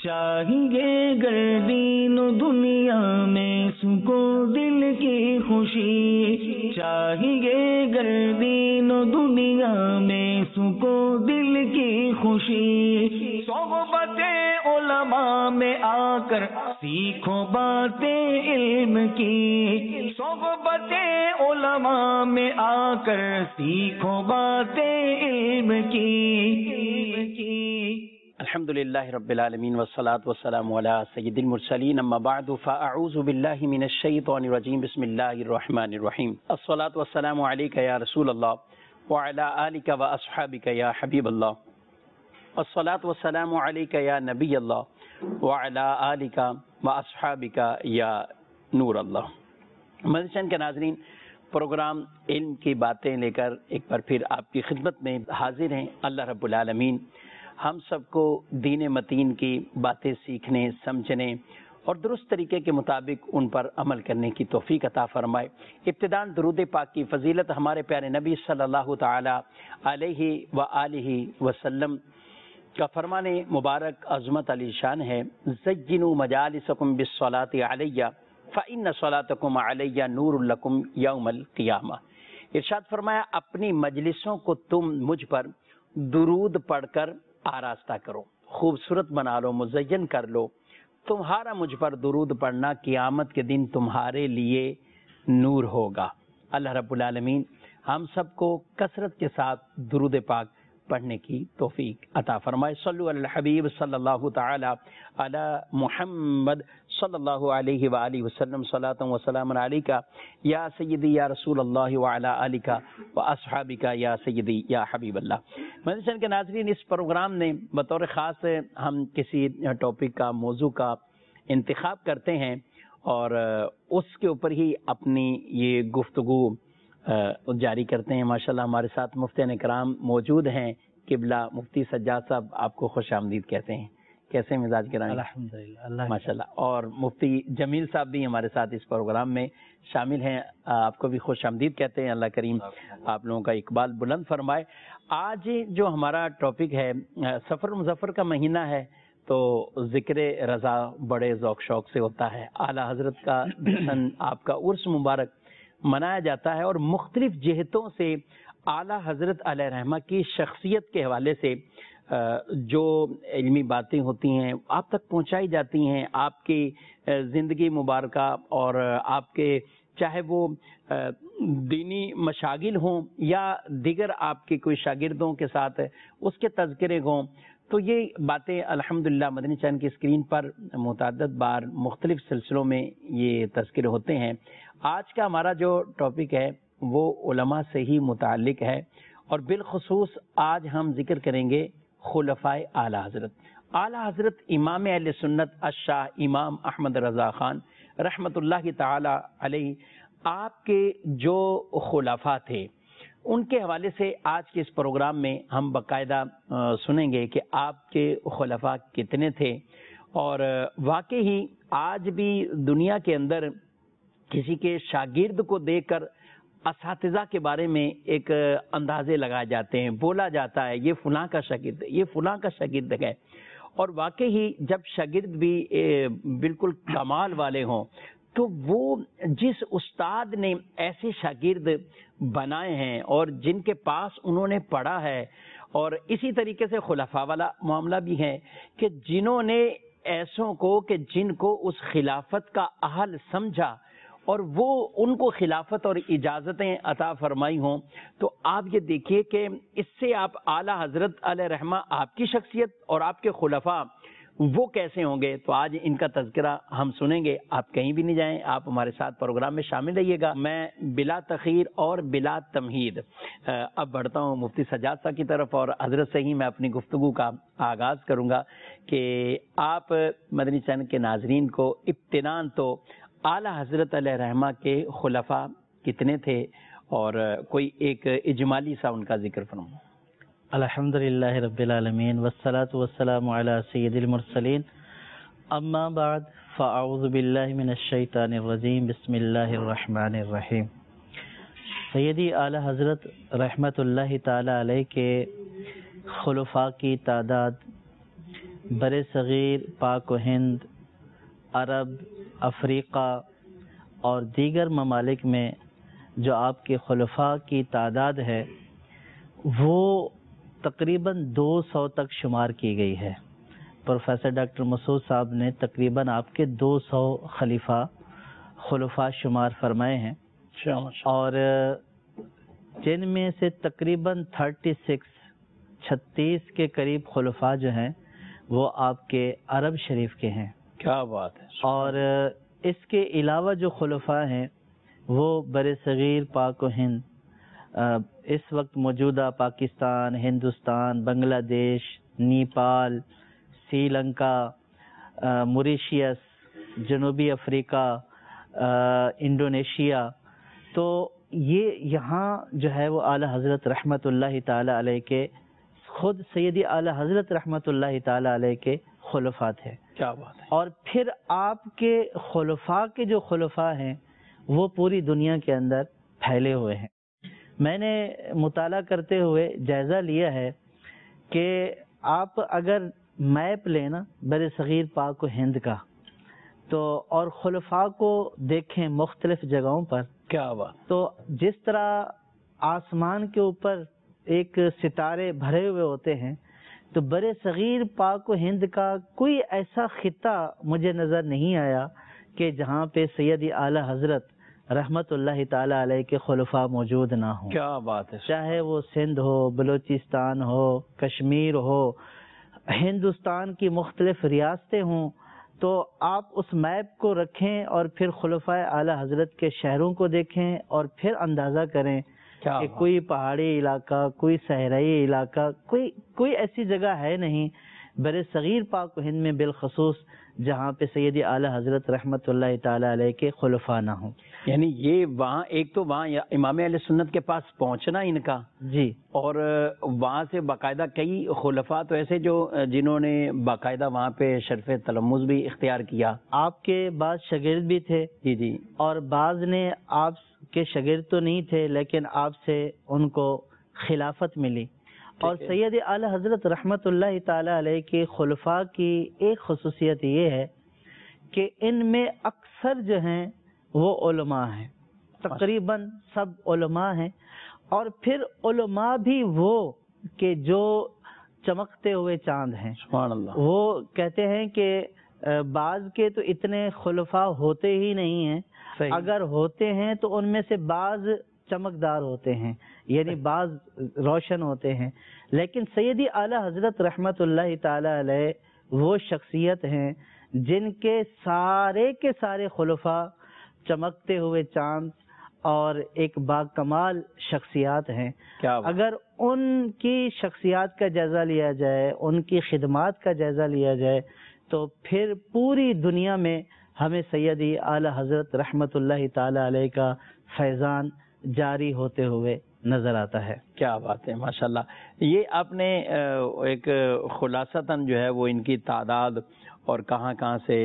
چاہیے گر دین و دنیا میں سکو دل کی خوشی، چاہیے گر دین و دنیا میں سکو دل کی خوشی، صحبت علماء میں آ کر سیکھو باتیں علم کی، صحبت علماء میں آ کر سیکھو باتیں علم کی۔ الحمدللہ رب العالمین والصلاة والسلام علی سید المرسلین، اما بعد فاعوذ باللہ من الشیطان الرجیم، بسم اللہ الرحمن الرحیم، الصلاة والسلام علیک یا رسول اللہ وعلی آلک واصحابک یا حبیب اللہ، الصلاة والسلام علیک یا نبی اللہ وعلی آلک واصحابک یا نور اللہ۔ مدنی چینل کے ناظرین، پروگرام علم کی باتیں لے کر ایک بار پھر آپ کی خدمت میں حاضر ہیں۔ اللہ رب العالمین ہم سب کو دین متین کی باتیں سیکھنے، سمجھنے اور درست طریقے کے مطابق ان پر عمل کرنے کی توفیق عطا فرمائے۔ ابتداءً درود پاک کی فضیلت ہمارے پیارے نبی صلی اللہ تعالی علیہ وآلہ وسلم کا فرمان مبارک عظمت علی شان ہے، زینوا مجالسکم بالصلاۃ علی فإن صلاتکم علی نور لکم یوم القیامہ۔ ارشاد فرمایا، اپنی مجلسوں کو تم مجھ پر درود پڑھ کر آراستہ کرو، خوبصورت بنا لو، مزین کر لو۔ تمہارا مجھ پر درود پڑھنا قیامت کے دن تمہارے لیے نور ہوگا۔ اللہ رب العالمین ہم سب کو کثرت کے ساتھ درود پاک پڑھنے کی توفیق عطا فرمائے۔ صلو علی الحبیب صلی اللہ تعالی علی محمد صلی اللہ علیہ وآلہ وسلم، صلاۃ و سلام علیک یا سیدی یا رسول اللہ وعلی آلک واصحابک یا سیدی یا حبیب اللہ۔ مدنی چینل کے ناظرین، اس پروگرام نے بطور خاص ہم کسی ٹاپک کا، موضوع کا انتخاب کرتے ہیں اور اس کے اوپر ہی اپنی یہ گفتگو جاری کرتے ہیں۔ ماشاءاللہ ہمارے ساتھ مفتیان کرام موجود ہیں، قبلہ مفتی سجاد صاحب آپ کو خوش آمدید کہتے ہیں۔ کیسے مزاج کرائیں؟ الحمدللہ ماشاءاللہ۔ اور مفتی جمیل صاحب بھی ہمارے ساتھ اس پروگرام میں شامل ہیں، آپ کو بھی خوش آمدید کہتے ہیں۔ اللہ کریم آپ لوگوں کا اقبال بلند فرمائے۔ آج جو ہمارا ٹاپک ہے، سفر مظفر کا مہینہ ہے تو ذکر رضا بڑے ذوق شوق سے ہوتا ہے۔ اعلیٰ حضرت کا جشن، آپ کا عرس مبارک منایا جاتا ہے اور مختلف جہتوں سے اعلیٰ حضرت علیہ رحمہ کی شخصیت کے حوالے سے جو علمی باتیں ہوتی ہیں آپ تک پہنچائی جاتی ہیں۔ آپ کی زندگی مبارکہ اور آپ کے چاہے وہ دینی مشاغل ہوں یا دیگر آپ کے کوئی شاگردوں کے ساتھ اس کے تذکرے ہوں، تو یہ باتیں الحمدللہ مدنی چینل کی اسکرین پر متعدد بار مختلف سلسلوں میں یہ تذکرے ہوتے ہیں۔ آج کا ہمارا جو ٹاپک ہے وہ علماء سے ہی متعلق ہے اور بالخصوص آج ہم ذکر کریں گے خلفائے اعلیٰ حضرت۔ اعلیٰ حضرت امام اہل سنت الشاہ امام احمد رضا خان رحمۃ اللہ تعالی علیہ، آپ کے جو خلفاء تھے ان کے حوالے سے آج کے اس پروگرام میں ہم باقاعدہ سنیں گے کہ آپ کے خلفاء کتنے تھے۔ اور واقعی آج بھی دنیا کے اندر کسی کے شاگرد کو دیکھ کر اساتذہ کے بارے میں ایک اندازے لگائے جاتے ہیں، بولا جاتا ہے یہ فلاں کا شاگرد ہے، یہ فلاں کا شاگرد ہے۔ اور واقعی جب شاگرد بھی بالکل کمال والے ہوں تو وہ جس استاد نے ایسے شاگرد بنائے ہیں اور جن کے پاس انہوں نے پڑھا ہے، اور اسی طریقے سے خلفاء والا معاملہ بھی ہے کہ جنہوں نے ایسوں کو کہ جن کو اس خلافت کا اہل سمجھا اور وہ ان کو خلافت اور اجازتیں عطا فرمائی ہوں، تو آپ یہ دیکھیے کہ اس سے آپ اعلیٰ حضرت علیہ رحمہ آپ کی شخصیت اور آپ کے خلفاء وہ کیسے ہوں گے۔ تو آج ان کا تذکرہ ہم سنیں گے۔ آپ کہیں بھی نہیں جائیں، آپ ہمارے ساتھ پروگرام میں شامل رہیے گا۔ میں بلا تخیر اور بلا تمہید اب بڑھتا ہوں مفتی سجاد صاحب کی طرف اور حضرت سے ہی میں اپنی گفتگو کا آغاز کروں گا کہ آپ مدنی چینل کے ناظرین کو ابتداءً تو اعلیٰ حضرت علیہ رحمہ کے خلفاء کتنے تھے اور کوئی ایک اجمالی سا ان کا ذکر فرمائیں۔ الحمدللہ رب العالمین والصلاة والسلام علی سید المرسلین، اما بعد فاعوذ باللہ من الشیطان الرجیم، بسم اللہ الرحمن الرحیم۔ سیدی اعلیٰ حضرت رحمت اللہ تعالی علیہ کے خلفاء کی تعداد بر صغیر، پاک و ہند، عرب، افریقہ اور دیگر ممالک میں جو آپ کے خلفاء کی تعداد ہے وہ تقریباً 200 تک شمار کی گئی ہے۔ پروفیسر ڈاکٹر مسعود صاحب نے تقریباً آپ کے 200 خلفاء شمار فرمائے ہیں، اور جن میں سے تقریباً 36 کے قریب خلفاء جو ہیں وہ آپ کے عرب شریف کے ہیں۔ کیا بات ہے۔ اور اس کے علاوہ جو خلفاء ہیں وہ بر صغیر، پاک و ہند، اس وقت موجودہ پاکستان، ہندوستان، بنگلہ دیش، نیپال، سری لنکا، موریشیس، جنوبی افریقہ، انڈونیشیا، تو یہ یہاں جو ہے وہ اعلیٰ حضرت رحمت اللہ تعالی علیہ کے خود سیدی اعلیٰ حضرت رحمت اللہ تعالی علیہ کے خلفاء تھے۔ کیا بات ہے۔ اور پھر آپ کے خلفاء کے جو خلفاء ہیں وہ پوری دنیا کے اندر پھیلے ہوئے ہیں۔ میں نے مطالعہ کرتے ہوئے جائزہ لیا ہے کہ آپ اگر میپ لینا بر صغیر، پاک و ہند کا، تو اور خلفاء کو دیکھیں مختلف جگہوں پر، کیا بات، تو جس طرح آسمان کے اوپر ایک ستارے بھرے ہوئے ہوتے ہیں، تو بر صغیر، پاک و ہند کا کوئی ایسا خطہ مجھے نظر نہیں آیا کہ جہاں پہ سیدی اعلیٰ حضرت رحمت اللہ تعالی علیہ کے خلفاء موجود نہ ہوں۔ کیا بات ہے۔ چاہے وہ سندھ ہو، بلوچستان ہو، کشمیر ہو، ہندوستان کی مختلف ریاستیں ہوں، تو آپ اس میپ کو رکھیں اور پھر خلفاء اعلیٰ حضرت کے شہروں کو دیکھیں اور پھر اندازہ کریں کہ کوئی پہاڑی علاقہ، کوئی صحرائی علاقہ، کوئی ایسی جگہ ہے نہیں بر صغیر، پاک و ہند میں بالخصوص جہاں پہ سیدی اعلیٰ حضرت رحمت اللہ تعالی علیہ کے خلفاء نہ ہوں۔ یعنی یہ وہاں ایک تو وہاں امام اہل سنت کے پاس پہنچنا ان کا، جی، اور وہاں سے باقاعدہ کئی خلفاء تو ایسے جو جنہوں نے باقاعدہ وہاں پہ شرف تلمذ بھی اختیار کیا۔ آپ کے بعض شاگرد بھی تھے، جی جی، اور بعض نے آپ کے شاگرد تو نہیں تھے لیکن آپ سے ان کو خلافت ملی۔ اور سید اعلی حضرت رحمت اللہ تعالی علیہ کے خلفاء کی ایک خصوصیت یہ ہے کہ ان میں اکثر جو ہیں وہ علماء ہیں، تقریباً سب علماء ہیں، اور پھر علماء بھی وہ کہ جو چمکتے ہوئے چاند ہیں۔ سبحان اللہ۔ وہ کہتے ہیں کہ بعض کے تو اتنے خلفاء ہوتے ہی نہیں ہیں، صحیح، اگر ہوتے ہیں تو ان میں سے بعض چمکدار ہوتے ہیں، یعنی بعض روشن ہوتے ہیں، لیکن سیدی اعلی حضرت رحمت اللہ تعالی علیہ وہ شخصیت ہیں جن کے سارے خلفاء چمکتے ہوئے چاند اور ایک باکمال شخصیات ہیں۔ اگر ان کی شخصیات کا جائزہ لیا جائے، ان کی خدمات کا جائزہ لیا جائے، تو پھر پوری دنیا میں ہمیں سیدی اعلی حضرت رحمت اللہ تعالی علیہ کا فیضان جاری ہوتے ہوئے نظر آتا ہے۔ کیا بات ہے، ماشاءاللہ۔ یہ آپ نے ایک خلاصتاً جو ہے وہ ان کی تعداد اور کہاں کہاں سے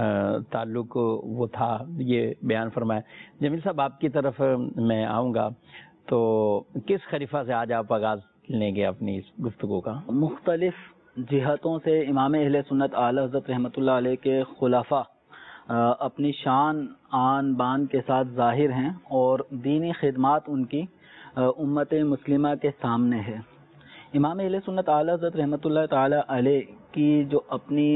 تعلق وہ تھا یہ بیان فرمایا۔ جمیل صاحب، آپ کی طرف میں آؤں گا، تو کس خلیفہ سے آج آپ آغاز لیں گے اپنی اس گفتگو کا؟ مختلف جہتوں سے امام اہل سنت اعلی حضرت رحمۃ اللہ علیہ کے خلفاء اپنی شان آن بان کے ساتھ ظاہر ہیں، اور دینی خدمات ان کی امت مسلمہ کے سامنے ہے۔ امام اہل سنت اعلی حضرت رحمۃ اللہ تعالی علیہ کی جو اپنی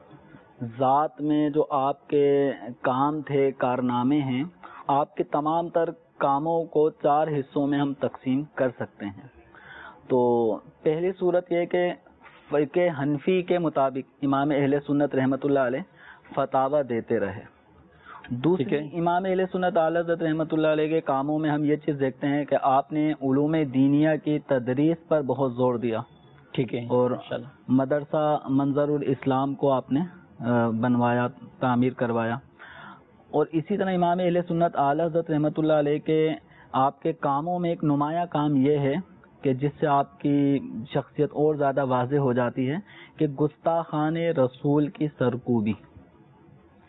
ذات میں جو آپ کے کام تھے، کارنامے ہیں، آپ کے تمام تر کاموں کو 4 حصوں میں ہم تقسیم کر سکتے ہیں۔ تو پہلی صورت یہ کہ فقہ حنفی کے مطابق امام اہل سنت رحمۃ اللہ علیہ فتاوی دیتے رہے۔ دوسری، امام اہل سنت اعلی حضرت رحمۃ اللہ علیہ کے کاموں میں ہم یہ چیز دیکھتے ہیں کہ آپ نے علوم دینیہ کی تدریس پر بہت زور دیا، ٹھیک ہے، اور مدرسہ منظر الاسلام کو آپ نے بنوایا، تعمیر کروایا۔ اور اسی طرح امام اہل سنت اعلی حضرت رحمۃ اللہ علیہ کے آپ کے کاموں میں ایک نمایاں کام یہ ہے کہ جس سے آپ کی شخصیت اور زیادہ واضح ہو جاتی ہے، کہ گستاخان رسول کی سرکوبی۔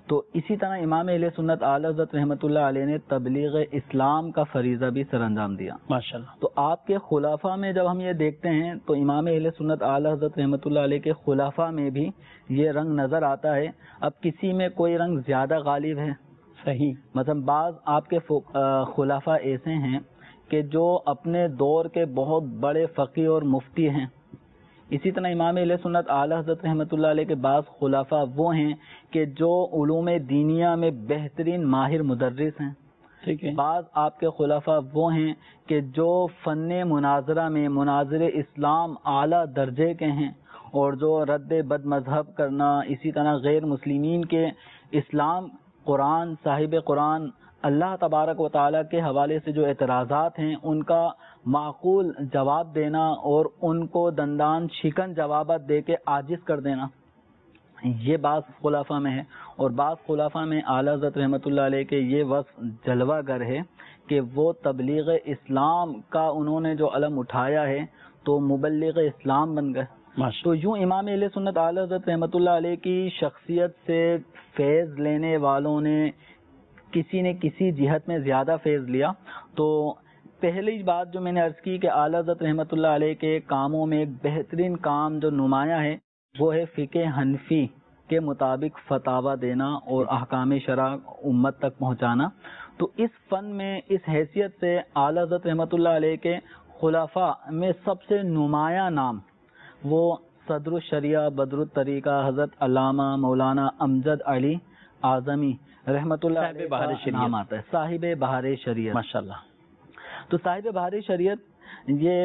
تو اسی طرح امام اہل سنت اعلی حضرت رحمۃ اللہ علیہ نے تبلیغ اسلام کا فریضہ بھی سر انجام دیا ماشاءاللہ. تو آپ کے خلافہ میں جب ہم یہ دیکھتے ہیں تو امام اہل سنت اعلی حضرت رحمۃ اللہ علیہ کے خلافہ میں بھی یہ رنگ نظر آتا ہے. اب کسی میں کوئی رنگ زیادہ غالب ہے, صحیح, مثلا بعض آپ کے خلافہ ایسے ہیں کہ جو اپنے دور کے بہت بڑے فقیہ اور مفتی ہیں. اسی طرح امام اہل سنت اعلی حضرت رحمۃ اللہ علیہ کے بعض خلافہ وہ ہیں کہ جو علوم دینیہ میں بہترین ماہر مدرس ہیں. ٹھیک ہے. بعض آپ کے خلافہ وہ ہیں کہ جو فن مناظرہ میں مناظر اسلام اعلیٰ درجے کے ہیں, اور جو رد بد مذہب کرنا, اسی طرح غیر مسلمین کے اسلام, قرآن, صاحب قرآن, اللہ تبارک و تعالیٰ کے حوالے سے جو اعتراضات ہیں ان کا معقول جواب دینا اور ان کو دندان شکن جوابات دے کے عاجز کر دینا, یہ بعض خلافہ میں ہے. اور بعض خلافہ میں اعلیٰ حضرت رحمۃ اللہ علیہ کے یہ وصف جلوہ گر ہے کہ وہ تبلیغ اسلام کا انہوں نے جو علم اٹھایا ہے تو مبلغ اسلام بن گئے. تو یوں امام اہل سنت اعلیٰ حضرت رحمۃ اللہ علیہ کی شخصیت سے فیض لینے والوں نے کسی نے کسی جہت میں زیادہ فیض لیا. تو پہلی بات جو میں نے عرض کی کہ اعلیٰ حضرت رحمۃ اللہ علیہ کے کاموں میں ایک بہترین کام جو نمایاں ہے وہ ہے فقہ حنفی کے مطابق فتاوی دینا اور احکام شرع امت تک پہنچانا. تو اس فن میں اس حیثیت سے اعلیٰ حضرت رحمۃ اللہ علیہ کے خلفاء میں سب سے نمایاں نام وہ صدر الشریعہ بدر الطریقہ حضرت علامہ مولانا امجد علی اعظمی رحمۃ اللہ علیہ کا نام آتا ہے, صاحب بہار شریعت. ماشاءاللہ. تو صاحب بہار شریعت یہ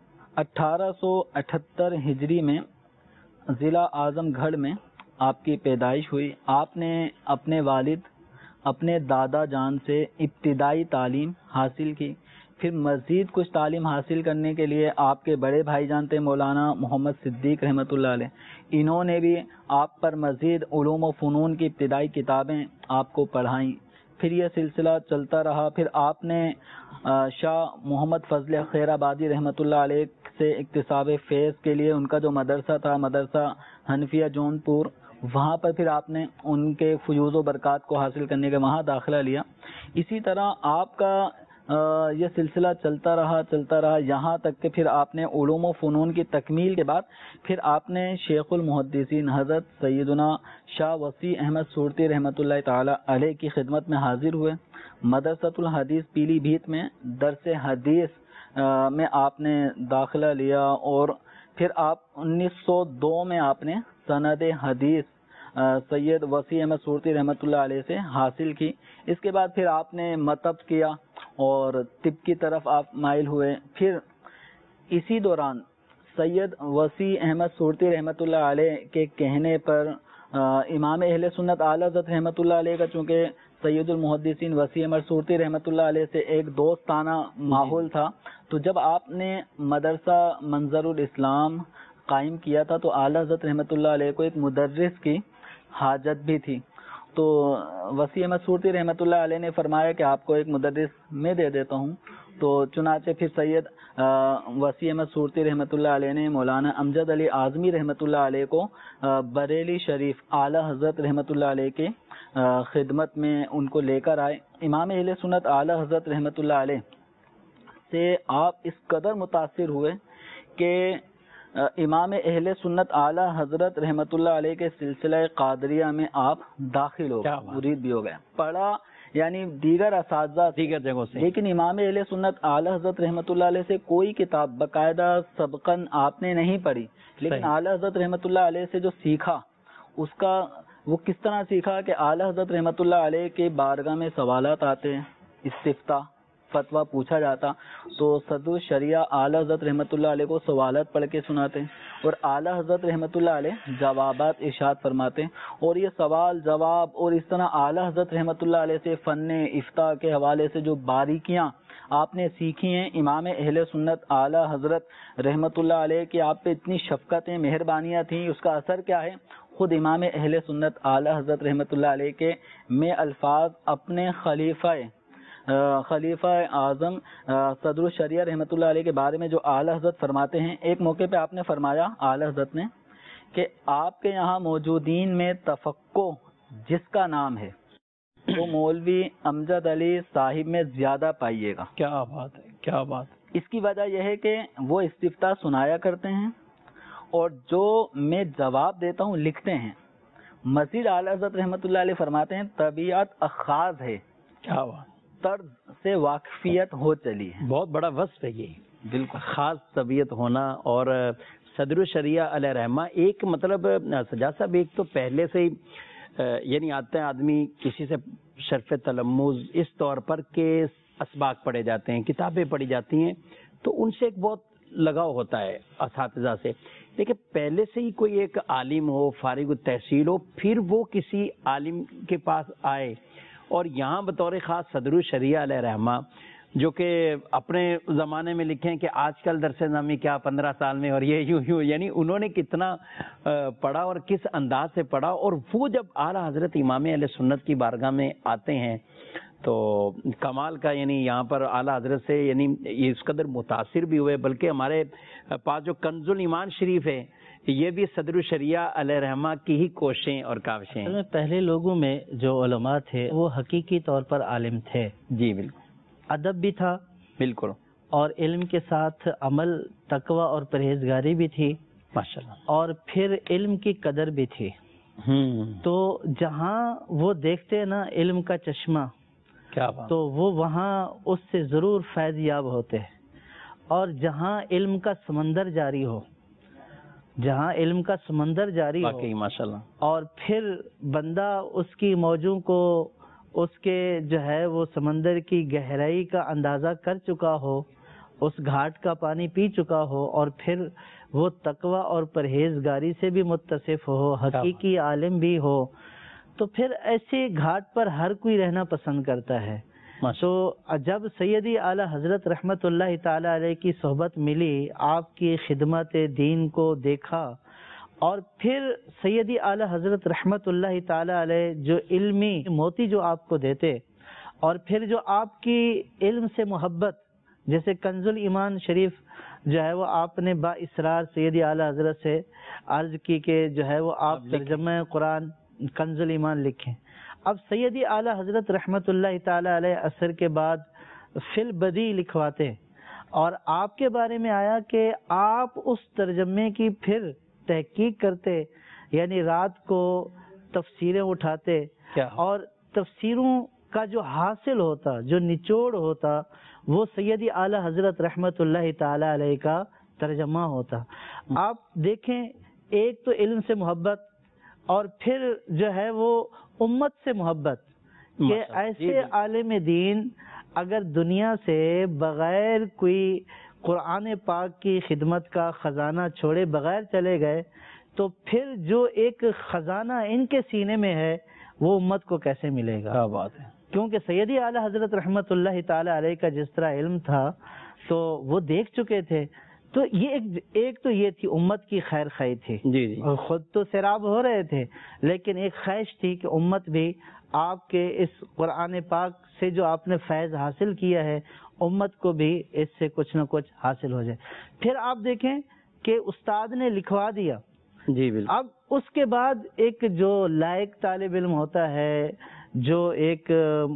1878 ہجری میں ضلع اعظم گڑھ میں آپ کی پیدائش ہوئی. آپ نے اپنے والد اپنے دادا جان سے ابتدائی تعلیم حاصل کی. پھر مزید کچھ تعلیم حاصل کرنے کے لیے آپ کے بڑے بھائی جان تھے مولانا محمد صدیق رحمۃ اللہ علیہ, انہوں نے بھی آپ پر مزید علوم و فنون کی ابتدائی کتابیں آپ کو پڑھائیں. پھر یہ سلسلہ چلتا رہا. پھر آپ نے شاہ محمد فضل خیر آبادی رحمۃ اللہ علیہ سے اکتساب فیض کے لیے ان کا جو مدرسہ تھا مدرسہ حنفیہ جون پور, وہاں پر پھر آپ نے ان کے فیوض و برکات کو حاصل کرنے کے وہاں داخلہ لیا. اسی طرح آپ کا یہ سلسلہ چلتا رہا یہاں تک کہ پھر آپ نے علوم و فنون کی تکمیل کے بعد پھر آپ نے شیخ المحدثین حضرت سیدنا شاہ وسیع احمد صورتی رحمۃ اللہ تعالی علیہ کی خدمت میں حاضر ہوئے. مدرسۃ الحدیث پیلی بھیت میں درس حدیث میں آپ نے داخلہ لیا, اور پھر آپ 1902 میں آپ نے سند حدیث سید وسیع احمد صورتی رحمۃ اللہ علیہ سے حاصل کی. اس کے بعد پھر آپ نے مطب کیا اور طب کی طرف آپ مائل ہوئے. پھر اسی دوران سید وسیع احمد صورتی رحمۃ اللہ علیہ کے کہنے پر امام اہل سنت اعلی حضرت رحمۃ اللہ علیہ کا چونکہ سید المحدثین وسیع احمد صورتی رحمۃ اللہ علیہ سے ایک دوستانہ ماحول تھا, تو جب آپ نے مدرسہ منظر الاسلام قائم کیا تھا تو اعلی حضرت رحمۃ اللہ علیہ کو ایک مدرس کی حاجت بھی تھی. تو وسیع احمد صورتی رحمۃ اللہ علیہ نے فرمایا کہ آپ کو ایک مدرس میں دے دیتا ہوں. تو چنانچہ پھر سید وسیع احمد صورتی رحمۃ اللہ علیہ نے مولانا امجد علی اعظمی رحمۃ اللہ علیہ کو بریلی شریف اعلی حضرت رحمۃ اللہ علیہ کے خدمت میں ان کو لے کر آئے. امام اہل سنت اعلی حضرت رحمۃ اللہ علیہ سے آپ اس قدر متاثر ہوئے کہ امام اہل سنت اعلی حضرت رحمۃ اللہ علیہ کے سلسلہ قادریہ میں آپ داخل ہو گئے, مرید بھی ہو گئے. پڑھا یعنی دیگر اساتذہ دیگر جگہوں سے, لیکن امام اہل سنت اعلی حضرت رحمۃ اللہ علیہ سے کوئی کتاب باقاعدہ سبقاً آپ نے نہیں پڑھی, لیکن اعلی حضرت رحمۃ اللہ علیہ سے جو سیکھا اس کا وہ کس طرح سیکھا کہ اعلی حضرت رحمۃ اللہ علیہ کے بارگاہ میں سوالات آتے, استفتاء فتویٰ پوچھا جاتا, تو صدر الشریعہ اعلی حضرت رحمۃ اللہ علیہ کو سوالات پڑھ کے سناتے اور اعلی حضرت رحمۃ اللہ علیہ جوابات ارشاد فرماتے. اور یہ سوال جواب اور اس طرح اعلی حضرت رحمۃ اللہ علیہ سے فن افتاء کے حوالے سے جو باریکیاں آپ نے سیکھی ہیں, امام اہل سنت اعلی حضرت رحمۃ اللہ علیہ کی آپ پہ اتنی شفقتیں مہربانیاں تھیں, اس کا اثر کیا ہے خود امام اہل سنت اعلی حضرت رحمۃ اللہ علیہ کے میں الفاظ اپنے خلیفہ اعظم صدر الشریعہ رحمۃ اللہ علیہ کے بارے میں جو اعلی حضرت فرماتے ہیں. ایک موقع پہ آپ نے فرمایا اعلی حضرت نے کہ آپ کے یہاں موجودین میں تفقہ جس کا نام ہے وہ مولوی امجد علی صاحب میں زیادہ پائیے گا. کیا بات ہے، کیا بات. اس کی وجہ یہ ہے کہ وہ استفتاء سنایا کرتے ہیں اور جو میں جواب دیتا ہوں لکھتے ہیں. مزید اعلیٰ حضرت رحمۃ اللہ علیہ فرماتے ہیں طبیعت اخاذ ہے، کیا بات. طرز سے واقفیت ہو چلی ہے. بہت بڑا وصف ہے یہ، بالکل خاص طبیعت ہونا. اور صدر الشریعہ علیہ رحمہ ایک مطلب سجاد صاحب ایک تو پہلے سے ہی یعنی آتے ہیں آدمی کسی سے شرف تلمذ اس طور پر کہ اسباق پڑھے جاتے ہیں، کتابیں پڑھی جاتی ہیں، تو ان سے ایک بہت لگاؤ ہوتا ہے اساتذہ سے. لیکن پہلے سے ہی کوئی ایک عالم ہو، فارغ التحصیل ہو، پھر وہ کسی عالم کے پاس آئے اور یہاں بطور خاص صدر الشریعہ علیہ رحمہ جو کہ اپنے زمانے میں لکھیں کہ آج کل درس نظامی کیا 15 سال میں، اور یہ یوں یعنی انہوں نے کتنا پڑھا اور کس انداز سے پڑھا. اور وہ جب اعلیٰ حضرت امام اہل سنت کی بارگاہ میں آتے ہیں تو کمال کا، یعنی یہاں پر اعلیٰ حضرت سے یعنی یہ اس قدر متاثر بھی ہوئے. بلکہ ہمارے پاس جو کنز الایمان شریف ہے یہ بھی صدر الشریعہ علیہ رحمہ کی ہی کوششیں اور کاوشیں ہیں. پہلے لوگوں میں جو علماء تھے وہ حقیقی طور پر عالم تھے. جی بالکل. ادب بھی تھا بالکل. اور علم کے ساتھ عمل، تقوی اور پرہیزگاری بھی تھی ماشاءاللہ. اور پھر علم کی قدر بھی تھی. تو جہاں وہ دیکھتے نا علم کا چشمہ، کیا بات. تو وہ وہاں اس سے ضرور فیض یاب ہوتے ہیں. اور جہاں علم کا سمندر جاری ہو، جہاں علم کا سمندر جاری ہو واقعی ماشاءاللہ، اور پھر بندہ اس کی موجوں کو، اس کے جو ہے وہ سمندر کی گہرائی کا اندازہ کر چکا ہو، اس گھاٹ کا پانی پی چکا ہو، اور پھر وہ تقوی اور پرہیزگاری سے بھی متصف ہو، حقیقی عالم بھی ہو، تو پھر ایسے گھاٹ پر ہر کوئی رہنا پسند کرتا ہے. تو جب سیدی اعلیٰ حضرت رحمت اللہ تعالی علیہ کی صحبت ملی، آپ کی خدمت دین کو دیکھا، اور پھر سیدی اعلیٰ حضرت رحمت اللہ تعالی علیہ جو علمی موتی جو آپ کو دیتے، اور پھر جو آپ کی علم سے محبت، جیسے کنز الایمان شریف جو ہے وہ آپ نے با اصرار سیدی اعلیٰ حضرت سے عرض کی کہ جو ہے وہ آپ ترجمہ قرآن کنز الایمان لکھیں. اب سیدی اعلیٰ حضرت رحمت اللہ تعالی علیہ عصر کے بعد فی البدیع لکھواتے، اور آپ کے بارے میں آیا کہ آپ اس ترجمے کی پھر تحقیق کرتے، یعنی رات کو تفسیریں اٹھاتے، اور تفسیروں کا جو حاصل ہوتا، جو نچوڑ ہوتا، وہ سیدی اعلیٰ حضرت رحمت اللہ تعالی علیہ کا ترجمہ ہوتا. آپ دیکھیں، ایک تو علم سے محبت، اور پھر جو ہے وہ امت سے محبت، کہ ایسے عالم دین اگر دنیا سے بغیر کوئی قرآن پاک کی خدمت کا خزانہ چھوڑے بغیر چلے گئے، تو پھر جو ایک خزانہ ان کے سینے میں ہے وہ امت کو کیسے ملے گا. کیا بات ہے. کیونکہ سیدی اعلیٰ حضرت رحمت اللہ تعالی علیہ کا جس طرح علم تھا تو وہ دیکھ چکے تھے. تو یہ ایک تو یہ تھی امت کی خیر خواہی تھی. جی جی. اور خود تو سیراب ہو رہے تھے، لیکن ایک خواہش تھی کہ امت بھی آپ کے اس قرآن پاک سے جو آپ نے فیض حاصل کیا ہے، امت کو بھی اس سے کچھ نہ کچھ حاصل ہو جائے. پھر آپ دیکھیں کہ استاد نے لکھوا دیا. جی بالکل. اب اس کے بعد ایک جو لائق طالب علم ہوتا ہے، جو ایک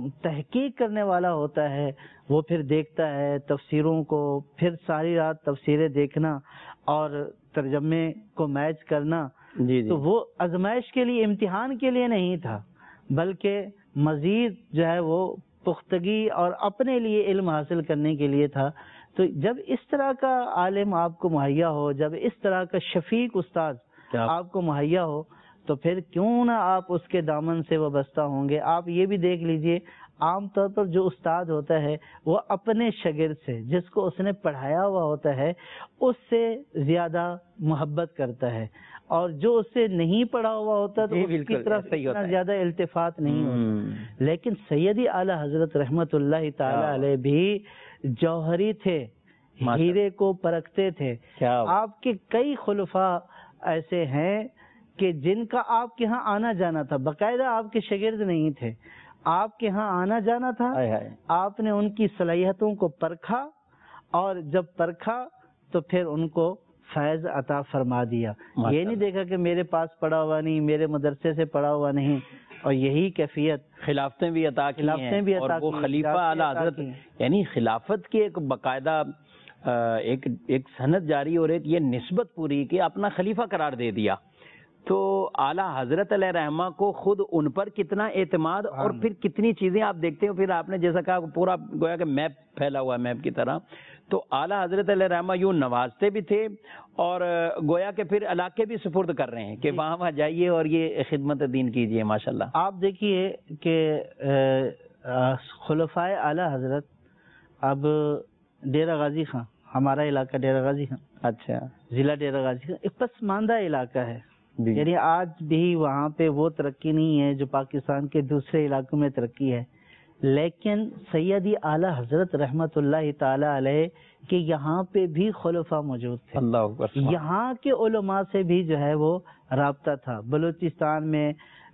تحقیق کرنے والا ہوتا ہے، وہ پھر دیکھتا ہے تفسیروں کو، پھر ساری رات تفسیریں دیکھنا اور ترجمے کو میچ کرنا. جی جی. تو وہ آزمائش کے لیے، امتحان کے لیے نہیں تھا، بلکہ مزید جو ہے وہ پختگی اور اپنے لیے علم حاصل کرنے کے لیے تھا. تو جب اس طرح کا عالم آپ کو مہیا ہو، جب اس طرح کا شفیق استاد آپ کو مہیا ہو، تو پھر کیوں نہ آپ اس کے دامن سے وابستہ ہوں گے. آپ یہ بھی دیکھ لیجئے، عام طور پر جو استاد ہوتا ہے وہ اپنے شاگرد سے، جس کو اس نے پڑھایا ہوا ہوتا ہے، اس سے زیادہ محبت کرتا ہے، اور جو اس سے نہیں پڑھا ہوا ہوتا تو اس کی طرف اتنا زیادہ التفات نہیں ہوتا. لیکن سیدی اعلیٰ حضرت رحمت اللہ تعالی علیہ بھی جوہری تھے، ہیرے کو پرکھتے تھے. آپ کے کئی خلفاء ایسے ہیں کہ جن کا آپ کے ہاں آنا جانا تھا، باقاعدہ آپ کے شاگرد نہیں تھے، آپ کے ہاں آنا جانا تھا. آپ نے ان کی صلاحیتوں کو پرکھا، اور جب پرکھا تو پھر ان کو فیض عطا فرما دیا. یہ نہیں دیکھا کہ میرے پاس پڑھا ہوا نہیں، میرے مدرسے سے پڑھا ہوا نہیں. اور یہی کیفیت خلافتیں بھی عطا کی ہیں اور وہ خلیفہ اعلیٰ حضرت یعنی خلافت کی ایک باقاعدہ ایک سند جاری اور ایک یہ نسبت پوری کہ اپنا خلیفہ قرار دے دیا. تو اعلیٰ حضرت علیہ رحمہ کو خود ان پر کتنا اعتماد اور پھر کتنی چیزیں آپ دیکھتے ہو. پھر آپ نے جیسا کہا پورا گویا کہ میپ پھیلا ہوا ہے میپ کی طرح. تو اعلیٰ حضرت علیہ رحمہ یوں نوازتے بھی تھے اور گویا کہ پھر علاقے بھی سپرد کر رہے ہیں کہ وہاں جائیے اور یہ خدمت دین کیجیے. ماشاءاللہ آپ دیکھیے کہ خلفائے اعلیٰ حضرت اب ڈیرہ غازی خان ہمارا علاقہ ڈیرہ غازی خان اچھا ضلع ڈیرہ غازی خان ایک پسماندہ علاقہ ہے. یعنی آج بھی وہاں پہ وہ ترقی نہیں ہے جو پاکستان کے دوسرے علاقوں میں ترقی ہے, لیکن سیدی اعلیٰ حضرت رحمت اللہ تعالی علیہ کے یہاں پہ بھی خلفاء موجود تھے. اللہ اکبر. یہاں کے علماء سے بھی جو ہے وہ رابطہ تھا. بلوچستان میں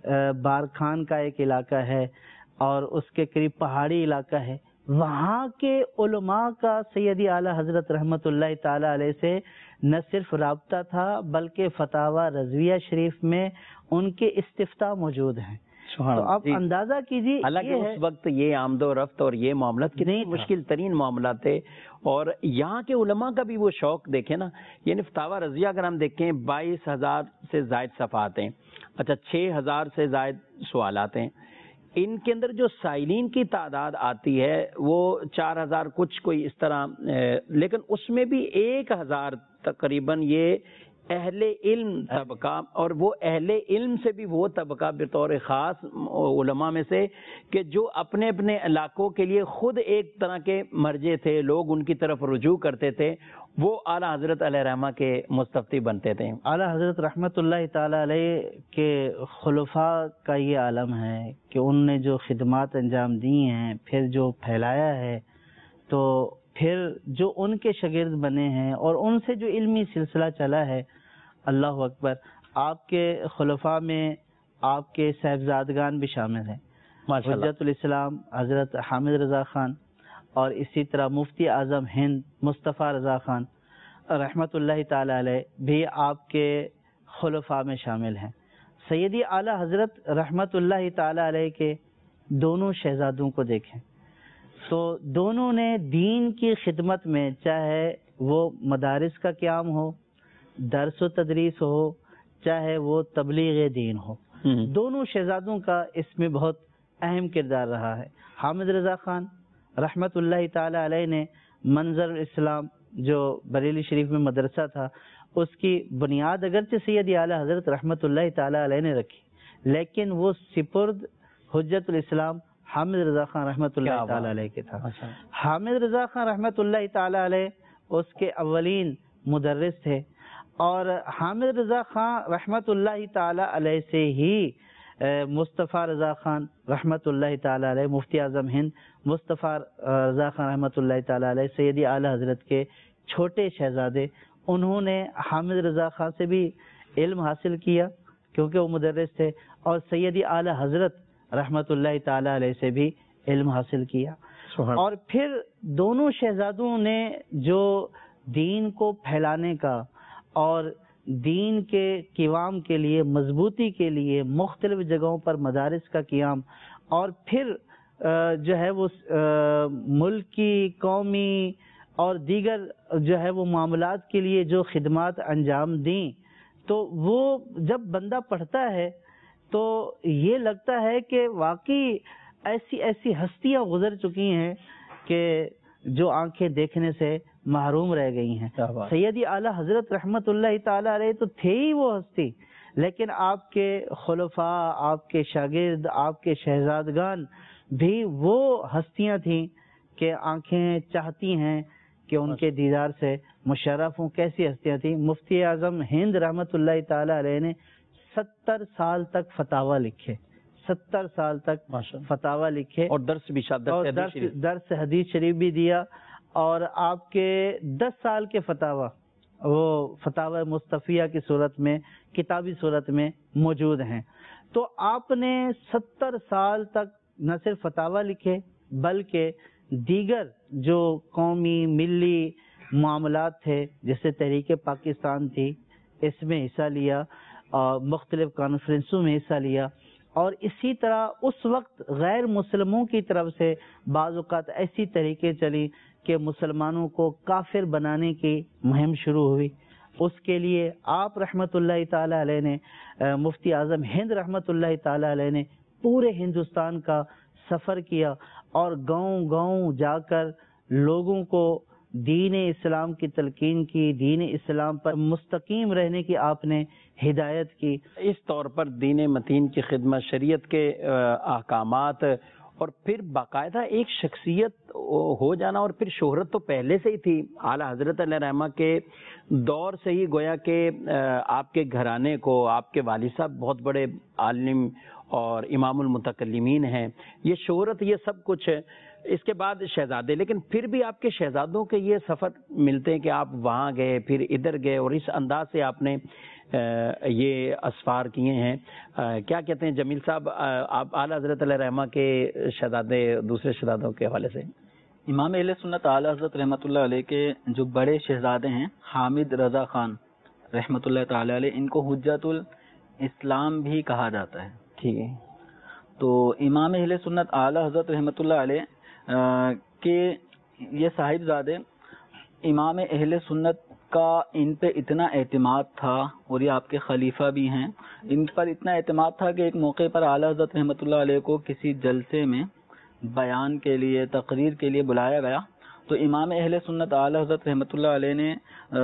بارکھان کا ایک علاقہ ہے اور اس کے قریب پہاڑی علاقہ ہے, وہاں کے علماء کا سیدی اعلیٰ حضرت رحمت اللہ تعالی علیہ سے نہ صرف رابطہ تھا بلکہ فتاوی رضویہ شریف میں ان کے استفتاء موجود ہیں. تو آپ اندازہ کیجیے, حالانکہ اس وقت یہ آمد و رفت اور یہ معاملات کتنے مشکل ترین معاملات تھے, اور یہاں کے علماء کا بھی وہ شوق دیکھیں نا. یعنی فتاوی رضویہ اگر ہم دیکھیں 22,000 سے زائد صفحات ہیں, اچھا 6,000 سے زائد سوالات ہیں. ان کے اندر جو سائلین کی تعداد آتی ہے وہ 4,000 کچھ کوئی اس طرح, لیکن اس میں بھی 1,000 تقریباً یہ اہل علم طبقہ, اور وہ اہل علم سے بھی وہ طبقہ بطور خاص علماء میں سے کہ جو اپنے اپنے علاقوں کے لیے خود ایک طرح کے مرجع تھے, لوگ ان کی طرف رجوع کرتے تھے, وہ اعلیٰ حضرت علیہ رحمہ کے مستفتی بنتے تھے. اعلیٰ حضرت رحمت اللہ تعالی علیہ کے خلفاء کا یہ عالم ہے کہ ان نے جو خدمات انجام دی ہیں, پھر جو پھیلایا ہے, تو پھر جو ان کے شاگرد بنے ہیں اور ان سے جو علمی سلسلہ چلا ہے, اللہ اکبر. آپ کے خلفاء میں آپ کے صاحبزادگان بھی شامل ہیں, حجت الاسلام حضرت حامد رضا خان, اور اسی طرح مفتی اعظم ہند مصطفیٰ رضا خان رحمت اللہ تعالی علیہ بھی آپ کے خلفاء میں شامل ہیں. سیدی اعلیٰ حضرت رحمت اللہ تعالی علیہ کے دونوں شہزادوں کو دیکھیں تو دونوں نے دین کی خدمت میں, چاہے وہ مدارس کا قیام ہو, درس و تدریس ہو, چاہے وہ تبلیغ دین ہو, دونوں شہزادوں کا اس میں بہت اہم کردار رہا ہے. حامد رضا خان رحمت اللہ تعالی علیہ نے منظر الاسلام جو بریلی شریف میں مدرسہ تھا, اس کی بنیاد اگرچہ سیدی اعلیٰ حضرت رحمت اللہ تعالی علیہ نے رکھی, لیکن وہ سپرد حجت الاسلام حامد رضا خان رحمت اللہ تعالی علیہ کے تھا. حامد رضا خان رحمت اللہ تعالی علیہ اس کے اولین مدرس تھے, اور حامد رضا خان رحمت اللہ تعالی علیہ سے ہی مصطفیٰ رضا خان رحمت اللہ تعالی علیہ, مفتی اعظم ہند مصطفیٰ رضا خان رحمت اللہ تعالی علیہ, سیدی اعلیٰ حضرت کے چھوٹے شہزادے, انہوں نے حامد رضا خان سے بھی علم حاصل کیا کیونکہ وہ مدرس تھے, اور سیدی اعلیٰ حضرت رحمت اللہ تعالی علیہ سے بھی علم حاصل کیا. اور پھر دونوں شہزادوں نے جو دین کو پھیلانے کا اور دین کے قیام کے لیے, مضبوطی کے لیے مختلف جگہوں پر مدارس کا قیام, اور پھر جو ہے وہ ملکی, قومی اور دیگر جو ہے وہ معاملات کے لیے جو خدمات انجام دیں, تو وہ جب بندہ پڑھتا ہے تو یہ لگتا ہے کہ واقعی ایسی ہستیاں گزر چکی ہیں کہ جو آنکھیں دیکھنے سے محروم رہ گئی ہیں. سیدی اعلیٰ حضرت رحمت اللہ تعالی علیہ تو تھے ہی وہ ہستی, لیکن آپ کے خلفاء, آپ کے شاگرد, آپ کے شہزادگان بھی وہ ہستیاں تھیں کہ آنکھیں چاہتی ہیں کہ ان کے دیدار سے مشرف ہوں. کیسی ہستیاں تھیں؟ مفتی اعظم ہند رحمت اللہ تعالی علیہ نے 70 سال تک فتاوی لکھے, 70 سال تک فتاوی لکھے, اور درس حدیث شریف بھی دیا, اور آپ کے 10 سال کے فتاوی وہ فتاوی مصطفیہ کی صورت میں, کتابی صورت میں موجود ہیں. تو آپ نے 70 سال تک نہ صرف فتاوی لکھے بلکہ دیگر جو قومی ملی معاملات تھے, جیسے تحریک پاکستان تھی, اس میں حصہ لیا, مختلف کانفرنسوں میں حصہ لیا, اور اسی طرح اس وقت غیر مسلموں کی طرف سے بعض اوقات ایسی طریقے چلی کہ مسلمانوں کو کافر بنانے کی مہم شروع ہوئی. اس کے لیے آپ رحمت اللہ تعالی علیہ نے، مفتی اعظم ہند رحمت اللہ تعالی علیہ نے پورے ہندوستان کا سفر کیا اور گاؤں گاؤں جا کر لوگوں کو دین اسلام کی تلقین کی، دین اسلام پر مستقیم رہنے کی آپ نے ہدایت کی. اس طور پر دین متین کی خدمت، شریعت کے احکامات، اور پھر باقاعدہ ایک شخصیت ہو جانا، اور پھر شہرت تو پہلے سے ہی تھی. اعلیٰ حضرت علیہ رحمہ کے دور سے ہی گویا کہ آپ کے گھرانے کو، آپ کے والد صاحب بہت بڑے عالم اور امام المتکلمین ہیں، یہ شہرت یہ سب کچھ ہے. اس کے بعد شہزادے، لیکن پھر بھی آپ کے شہزادوں کے یہ سفر ملتے ہیں کہ آپ وہاں گئے، پھر ادھر گئے، اور اس انداز سے آپ نے یہ اسفار کیے ہیں. کیا کہتے ہیں جمیل صاحب، آپ اعلیٰ حضرت علیہ رحمہ کے شہزادے، دوسرے شہزادوں کے حوالے سے؟ امام اہل سنت اعلیٰ حضرت رحمۃ اللہ علیہ کے جو بڑے شہزادے ہیں حامد رضا خان رحمۃ اللہ تعالی علیہ، ان کو حجت الاسلام بھی کہا جاتا ہے. ٹھیک ہے. تو امام اہل سنت اعلیٰ حضرت رحمۃ اللہ علیہ کے یہ صاحبزادے، امام اہل سنت کا ان پہ اتنا اعتماد تھا، اور یہ آپ کے خلیفہ بھی ہیں، ان پر اتنا اعتماد تھا کہ ایک موقع پر اعلیٰ حضرت رحمۃ اللہ علیہ کو کسی جلسے میں بیان کے لیے، تقریر کے لیے بلایا گیا. تو امام اہل سنت اعلیٰ حضرت رحمۃ اللہ علیہ نے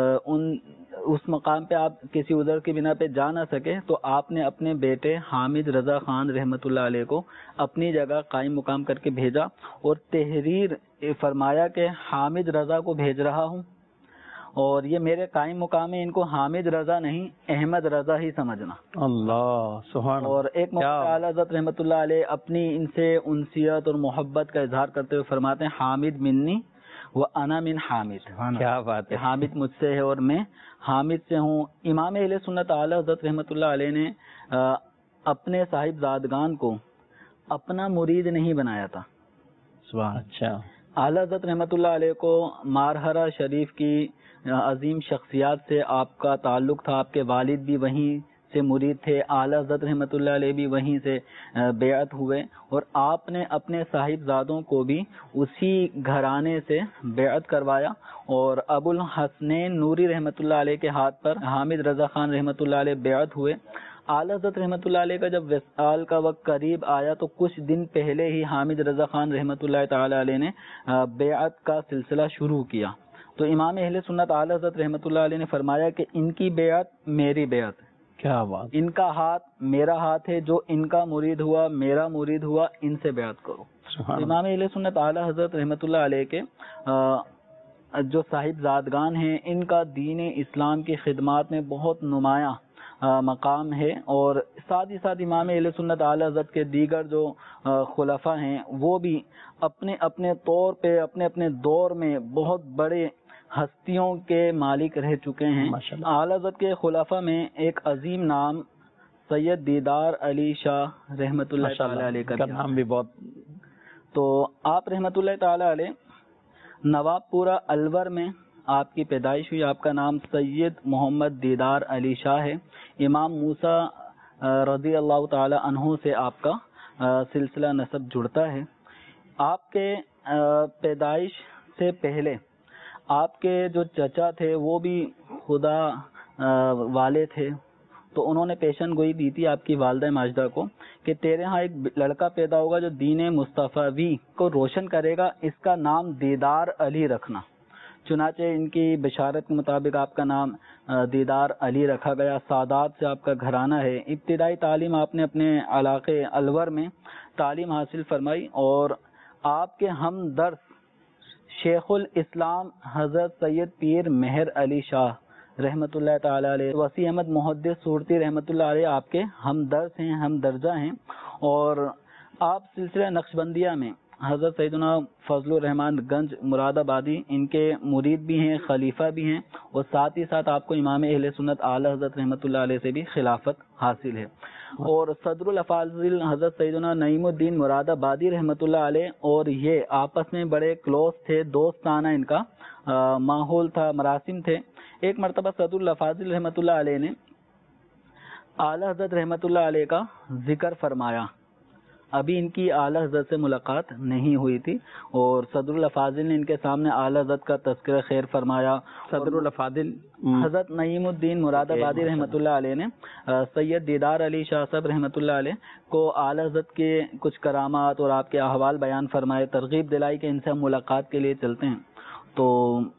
اس مقام پہ آپ کسی عذر کی بنا پہ جا نہ سکے، تو آپ نے اپنے بیٹے حامد رضا خان رحمۃ اللہ علیہ کو اپنی جگہ قائم مقام کر کے بھیجا، اور تحریر فرمایا کہ حامد رضا کو بھیج رہا ہوں، اور یہ میرے قائم مقام ہے، ان کو حامد رضا نہیں احمد رضا ہی سمجھنا. اللہ سبحان. اور ایک موقع اعلیٰ حضرت رحمۃ اللہ علیہ اپنی ان سے انسیت اور محبت کا اظہار کرتے ہوئے فرماتے ہیں حامد منی و انا من حامد. کیا بات ہے. حامد مجھ سے ہے اور میں حامد سے ہوں. امام اہل سنت اعلیٰ حضرت رحمۃ اللہ علیہ نے اپنے صاحبزادگان کو اپنا مرید نہیں بنایا تھا. اچھا. اعلیٰ حضرت رحمۃ اللہ علیہ کو مارہرہ شریف کی عظیم شخصیات سے آپ کا تعلق تھا. آپ کے والد بھی وہیں سے مرید تھے، اعلیٰ حضرت رحمۃ اللہ علیہ بھی وہیں سے بیعت ہوئے، اور آپ نے اپنے صاحبزادوں کو بھی اسی گھرانے سے بیعت کروایا. اور ابو الحسنین نوری رحمۃ اللہ علیہ کے ہاتھ پر حامد رضا خان رحمۃ اللہ علیہ بیعت ہوئے. اعلیٰ حضرت رحمۃ اللہ علیہ کا جب وصال کا وقت قریب آیا تو کچھ دن پہلے ہی حامد رضا خان رحمۃ اللہ تعالی علیہ نے بیعت کا سلسلہ شروع کیا. تو امام اہل سنت اعلیٰ حضرت رحمۃ اللہ علیہ نے فرمایا کہ ان کی بیعت میری بیعت ہے. کیا بات. ان کا ہاتھ میرا ہاتھ ہے، جو ان کا مرید ہوا میرا مرید ہوا، ان سے بیعت کرو. امام اہل سنت اعلیٰ حضرت رحمۃ اللہ علیہ کے جو صاحبزادگان ہیں، ان کا دین اسلام کی خدمات میں بہت نمایاں مقام ہے. اور ساتھ ہی ساتھ امام اہل سنت اعلیٰ حضرت کے دیگر جو خلفاء ہیں، وہ بھی اپنے اپنے طور پہ اپنے اپنے دور میں بہت بڑے ہستیوں کے مالک رہ چکے ہیں. اعلیٰ حضرت کے خلفاء میں ایک عظیم نام سید دیدار علی شاہ رحمۃ اللہ تعالی علیہ کا نام بھی بہت. تو آپ رحمۃ اللہ تعالی علیہ نواب پورہ الور میں آپ کی پیدائش ہوئی. آپ کا نام سید محمد دیدار علی شاہ ہے. امام موسیٰ رضی اللہ تعالی عنہ سے آپ کا سلسلہ نسب جڑتا ہے. آپ کے پیدائش سے پہلے آپ کے جو چچا تھے وہ بھی خدا والے تھے، تو انہوں نے پیشن گوئی دی تھی آپ کی والدہ ماجدہ کو کہ تیرے ہاں ایک لڑکا پیدا ہوگا جو دین مصطفی کو روشن کرے گا، اس کا نام دیدار علی رکھنا. چنانچہ ان کی بشارت کے مطابق آپ کا نام دیدار علی رکھا گیا. سادات سے آپ کا گھرانہ ہے. ابتدائی تعلیم آپ نے اپنے علاقے الور میں تعلیم حاصل فرمائی، اور آپ کے ہمدرس شیخ الاسلام حضرت سید پیر مہر علی شاہ رحمۃ اللہ تعالی علیہ، وسیع احمد محدث صورتی رحمۃ اللہ علیہ آپ کے ہمدرس ہیں، ہم درجہ ہیں. اور آپ سلسلہ نقشبندیہ میں حضرت سیدنا فضل الرحمان گنج مراد آبادی ان کے مرید بھی ہیں، خلیفہ بھی ہیں، اور ساتھ ہی ساتھ آپ کو امام اہل سنت اعلیٰ حضرت رحمۃ اللہ علیہ سے بھی خلافت حاصل ہے. اور صدر الافاضل حضرت سیدنا نعیم الدین مراد آبادی رحمۃ اللہ علیہ اور یہ آپس میں بڑے کلوز تھے، دوستانہ ان کا ماحول تھا، مراسم تھے. ایک مرتبہ صدر الافاضل رحمۃ اللہ علیہ نے اعلیٰ حضرت رحمۃ اللہ علیہ کا ذکر فرمایا. ابھی ان کی اعلیٰ حضرت سے ملاقات نہیں ہوئی تھی اور صدر الافاضل نے ان کے سامنے اعلیٰ حضرت کا تذکرہ خیر فرمایا. صدر الافاضل حضرت نعیم الدین مراد آبادی رحمۃ اللہ علیہ نے سید دیدار علی شاہ صاحب رحمۃ اللہ علیہ کو اعلیٰ حضرت کے کچھ کرامات اور آپ کے احوال بیان فرمائے, ترغیب دلائی کہ ان سے ہم ملاقات کے لیے چلتے ہیں. تو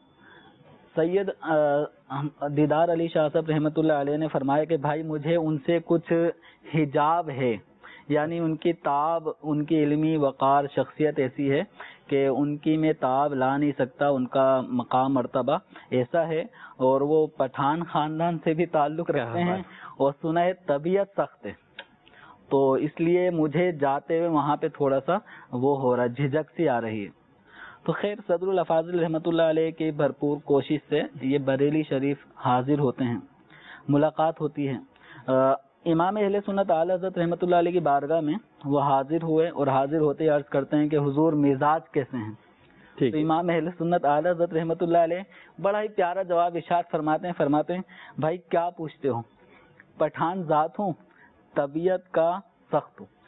سید دیدار علی شاہ صاحب رحمۃ اللہ علیہ نے فرمایا کہ بھائی مجھے ان سے کچھ حجاب ہے, یعنی ان کی تاب, ان کی علمی وقار, شخصیت ایسی ہے کہ ان کی میں تاب لا نہیں سکتا, ان کا مقام مرتبہ ایسا ہے, اور وہ پٹھان خاندان سے بھی تعلق رکھتے ہیں اور سنا ہے طبیعت سخت ہے, تو اس لیے مجھے جاتے ہوئے وہاں پہ تھوڑا سا وہ ہو رہا ہے, جھجک سی آ رہی ہے. تو خیر صدر الافاضل رحمۃ اللہ علیہ کی بھرپور کوشش سے یہ بریلی شریف حاضر ہوتے ہیں, ملاقات ہوتی ہے. امام اہل سنت اعلیٰ حضرت رحمۃ اللہ علیہ کی بارگاہ میں وہ حاضر ہوئے اور حاضر ہوتے ہی عرض کرتے ہیں کہ حضور مزاج کیسے ہیں. تو امام اہل سنت اعلیٰ حضرت رحمۃ اللہ علیہ بڑا ہی پیارا جواب ارشاد فرماتے ہیں بھائی کیا پوچھتے ہو, پٹھان ذات ہوں, طبیعت کا سخت ہوں.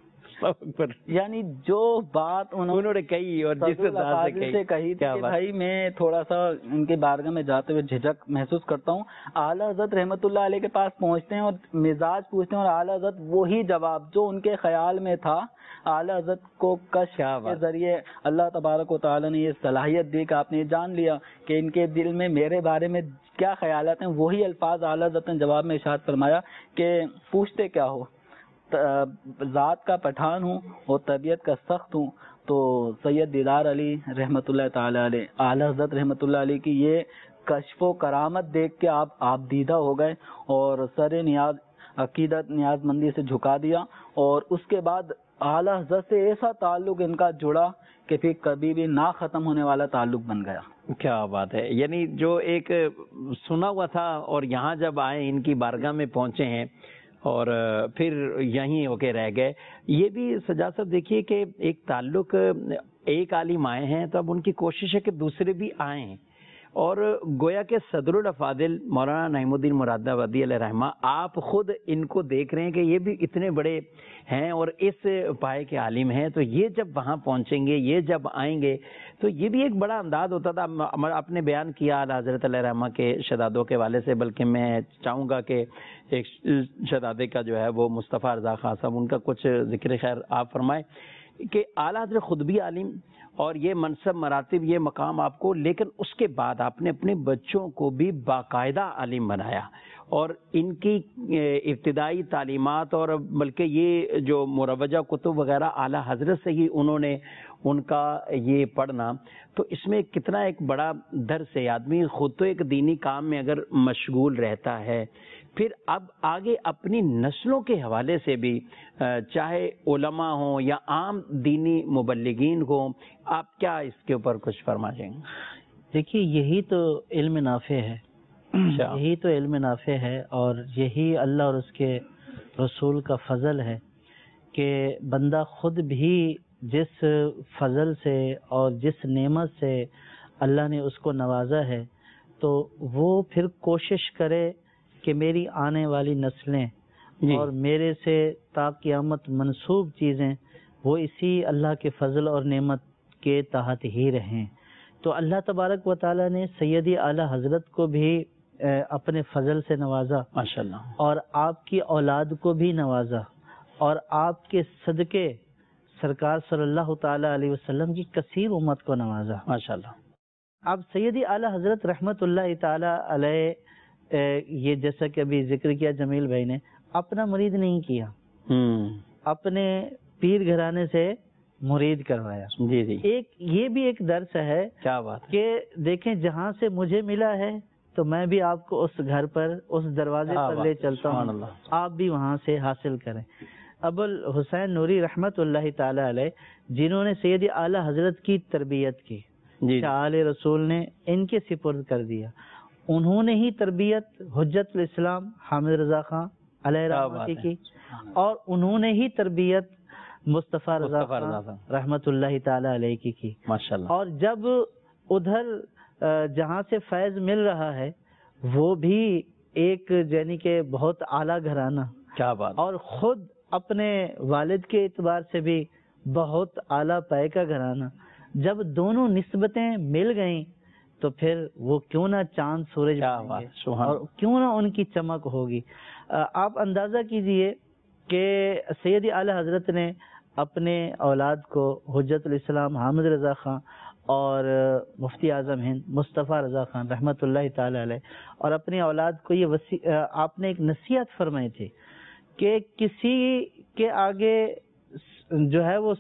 یعنی جو بات انہوں نے کہی اور جس سے کہی تھی کہ بھائی میں تھوڑا سا ان کے بارگاہ میں جاتے ہوئے جھجک محسوس کرتا ہوں, اعلیٰ حضرت رحمۃ اللہ علیہ کے پاس پہنچتے ہیں اور مزاج پوچھتے ہیں, اور اعلیٰ حضرت وہی جواب جو ان کے خیال میں تھا, اعلیٰ حضرت کو کشف کے ذریعے اللہ تبارک و تعالیٰ نے یہ صلاحیت دی کہ آپ نے یہ جان لیا کہ ان کے دل میں میرے بارے میں کیا خیالات ہیں. وہی الفاظ اعلیٰ حضرت نے جواب میں ارشاد فرمایا کہ پوچھتے کیا ہو, ذات کا پٹھان ہوں اور طبیعت کا سخت ہوں. تو سید دیدار علی رحمۃ اللہ تعالی علیہ, اعلیٰ حضرت رحمۃ اللہ علیہ کی یہ کشف و کرامت دیکھ کے آپ دیدہ ہو گئے اور سر نیاز عقیدت نیاز مندی سے جھکا دیا, اور اس کے بعد اعلیٰ حضرت سے ایسا تعلق ان کا جڑا کہ پھر کبھی بھی نہ ختم ہونے والا تعلق بن گیا. کیا بات ہے, یعنی جو ایک سنا ہوا تھا اور یہاں جب آئے ان کی بارگاہ میں پہنچے ہیں اور پھر یہیں ہو کے رہ گئے. یہ بھی سجاد صاحب دیکھیے کہ ایک تعلق, ایک عالم آئے ہیں تو اب ان کی کوشش ہے کہ دوسرے بھی آئیں, اور گویا کہ صدر الافاضل مولانا نعیم الدین مراد آبادی علیہ رحمہ آپ خود ان کو دیکھ رہے ہیں کہ یہ بھی اتنے بڑے ہیں اور اس پائے کے عالم ہیں, تو یہ جب وہاں پہنچیں گے, یہ جب آئیں گے تو یہ بھی ایک بڑا انداز ہوتا تھا. آپ نے بیان کیا حضرت علیہ رحمہ کے شہزادوں کے والے سے, بلکہ میں چاہوں گا کہ ایک شہزادے کا جو ہے وہ مصطفیٰ رضا خان صاحب, ان کا کچھ ذکر خیر آپ فرمائیں کہ اعلیٰ حضرت خود بھی عالم اور یہ منصب مراتب یہ مقام آپ کو, لیکن اس کے بعد آپ نے اپنے بچوں کو بھی باقاعدہ عالم بنایا اور ان کی ابتدائی تعلیمات اور بلکہ یہ جو مروجہ کتب وغیرہ اعلیٰ حضرت سے ہی انہوں نے ان کا یہ پڑھنا, تو اس میں کتنا ایک بڑا درس ہے. آدمی خود تو ایک دینی کام میں اگر مشغول رہتا ہے, پھر اب آگے اپنی نسلوں کے حوالے سے بھی چاہے علماء ہوں یا عام دینی مبلغین ہوں, آپ کیا اس کے اوپر کچھ فرما دیں گے؟ دیکھیے یہی تو علم نافع ہے, یہی تو علم نافع ہے, اور یہی اللہ اور اس کے رسول کا فضل ہے کہ بندہ خود بھی جس فضل سے اور جس نعمت سے اللہ نے اس کو نوازا ہے, تو وہ پھر کوشش کرے کہ میری آنے والی نسلیں اور میرے سے تا قیامت منسوب چیزیں وہ اسی اللہ کے فضل اور نعمت کے تحت ہی رہیں. تو اللہ تبارک و تعالیٰ نے سیدی اعلیٰ حضرت کو بھی اپنے فضل سے نوازا ماشاءاللہ, اور آپ کی اولاد کو بھی نوازا, اور آپ کے صدقے سرکار صلی اللہ تعالی علیہ وسلم کی کثیر امت کو نوازا ماشاءاللہ. اب سیدی اعلیٰ حضرت رحمت اللہ تعالی علیہ یہ جیسا کہ ابھی ذکر کیا جمیل بھائی نے, اپنا مرید نہیں کیا, اپنے پیر گھرانے سے مرید کروایا. جی جی, ایک یہ بھی ایک درس ہے. کیا بات کہ دیکھیں جہاں سے مجھے ملا ہے تو میں بھی آپ کو اس گھر پر اس دروازے پر لے چلتا ہوں, آپ بھی وہاں سے حاصل کریں. ابو الحسین نوری رحمت اللہ تعالی علیہ جنہوں نے سیدی اعلیٰ حضرت کی تربیت کی, شاہ رسول نے ان کے سپرد کر دیا, انہوں نے ہی تربیت حجت الاسلام حامد رضا خان علیہ رحمہ کی, اور انہوں نے ہی تربیت مصطفیٰ رضا خان رحمت اللہ تعالی علیہ کی ماشاءاللہ. اور جب ادھر جہاں سے فیض مل رہا ہے وہ بھی ایک یعنی کہ بہت اعلیٰ گھرانہ، کیا بات، اور خود اپنے والد کے اعتبار سے بھی بہت اعلیٰ پائے کا گھرانہ، جب دونوں نسبتیں مل گئیں تو پھر وہ کیوں نہ چاند سورج بنیں گے اور کیوں نہ ان کی چمک ہوگی۔ آپ اندازہ کیجئے کہ سید اعلی حضرت نے اپنے اولاد کو حجت الاسلام حامد رضا خان اور مفتی اعظم ہند مصطفیٰ رضا خان رحمۃ اللہ تعالی علیہ، اور اپنی اولاد کو یہ آپ نے ایک نصیحت فرمائی تھی کہ کسی کے آگے جو ہے وہ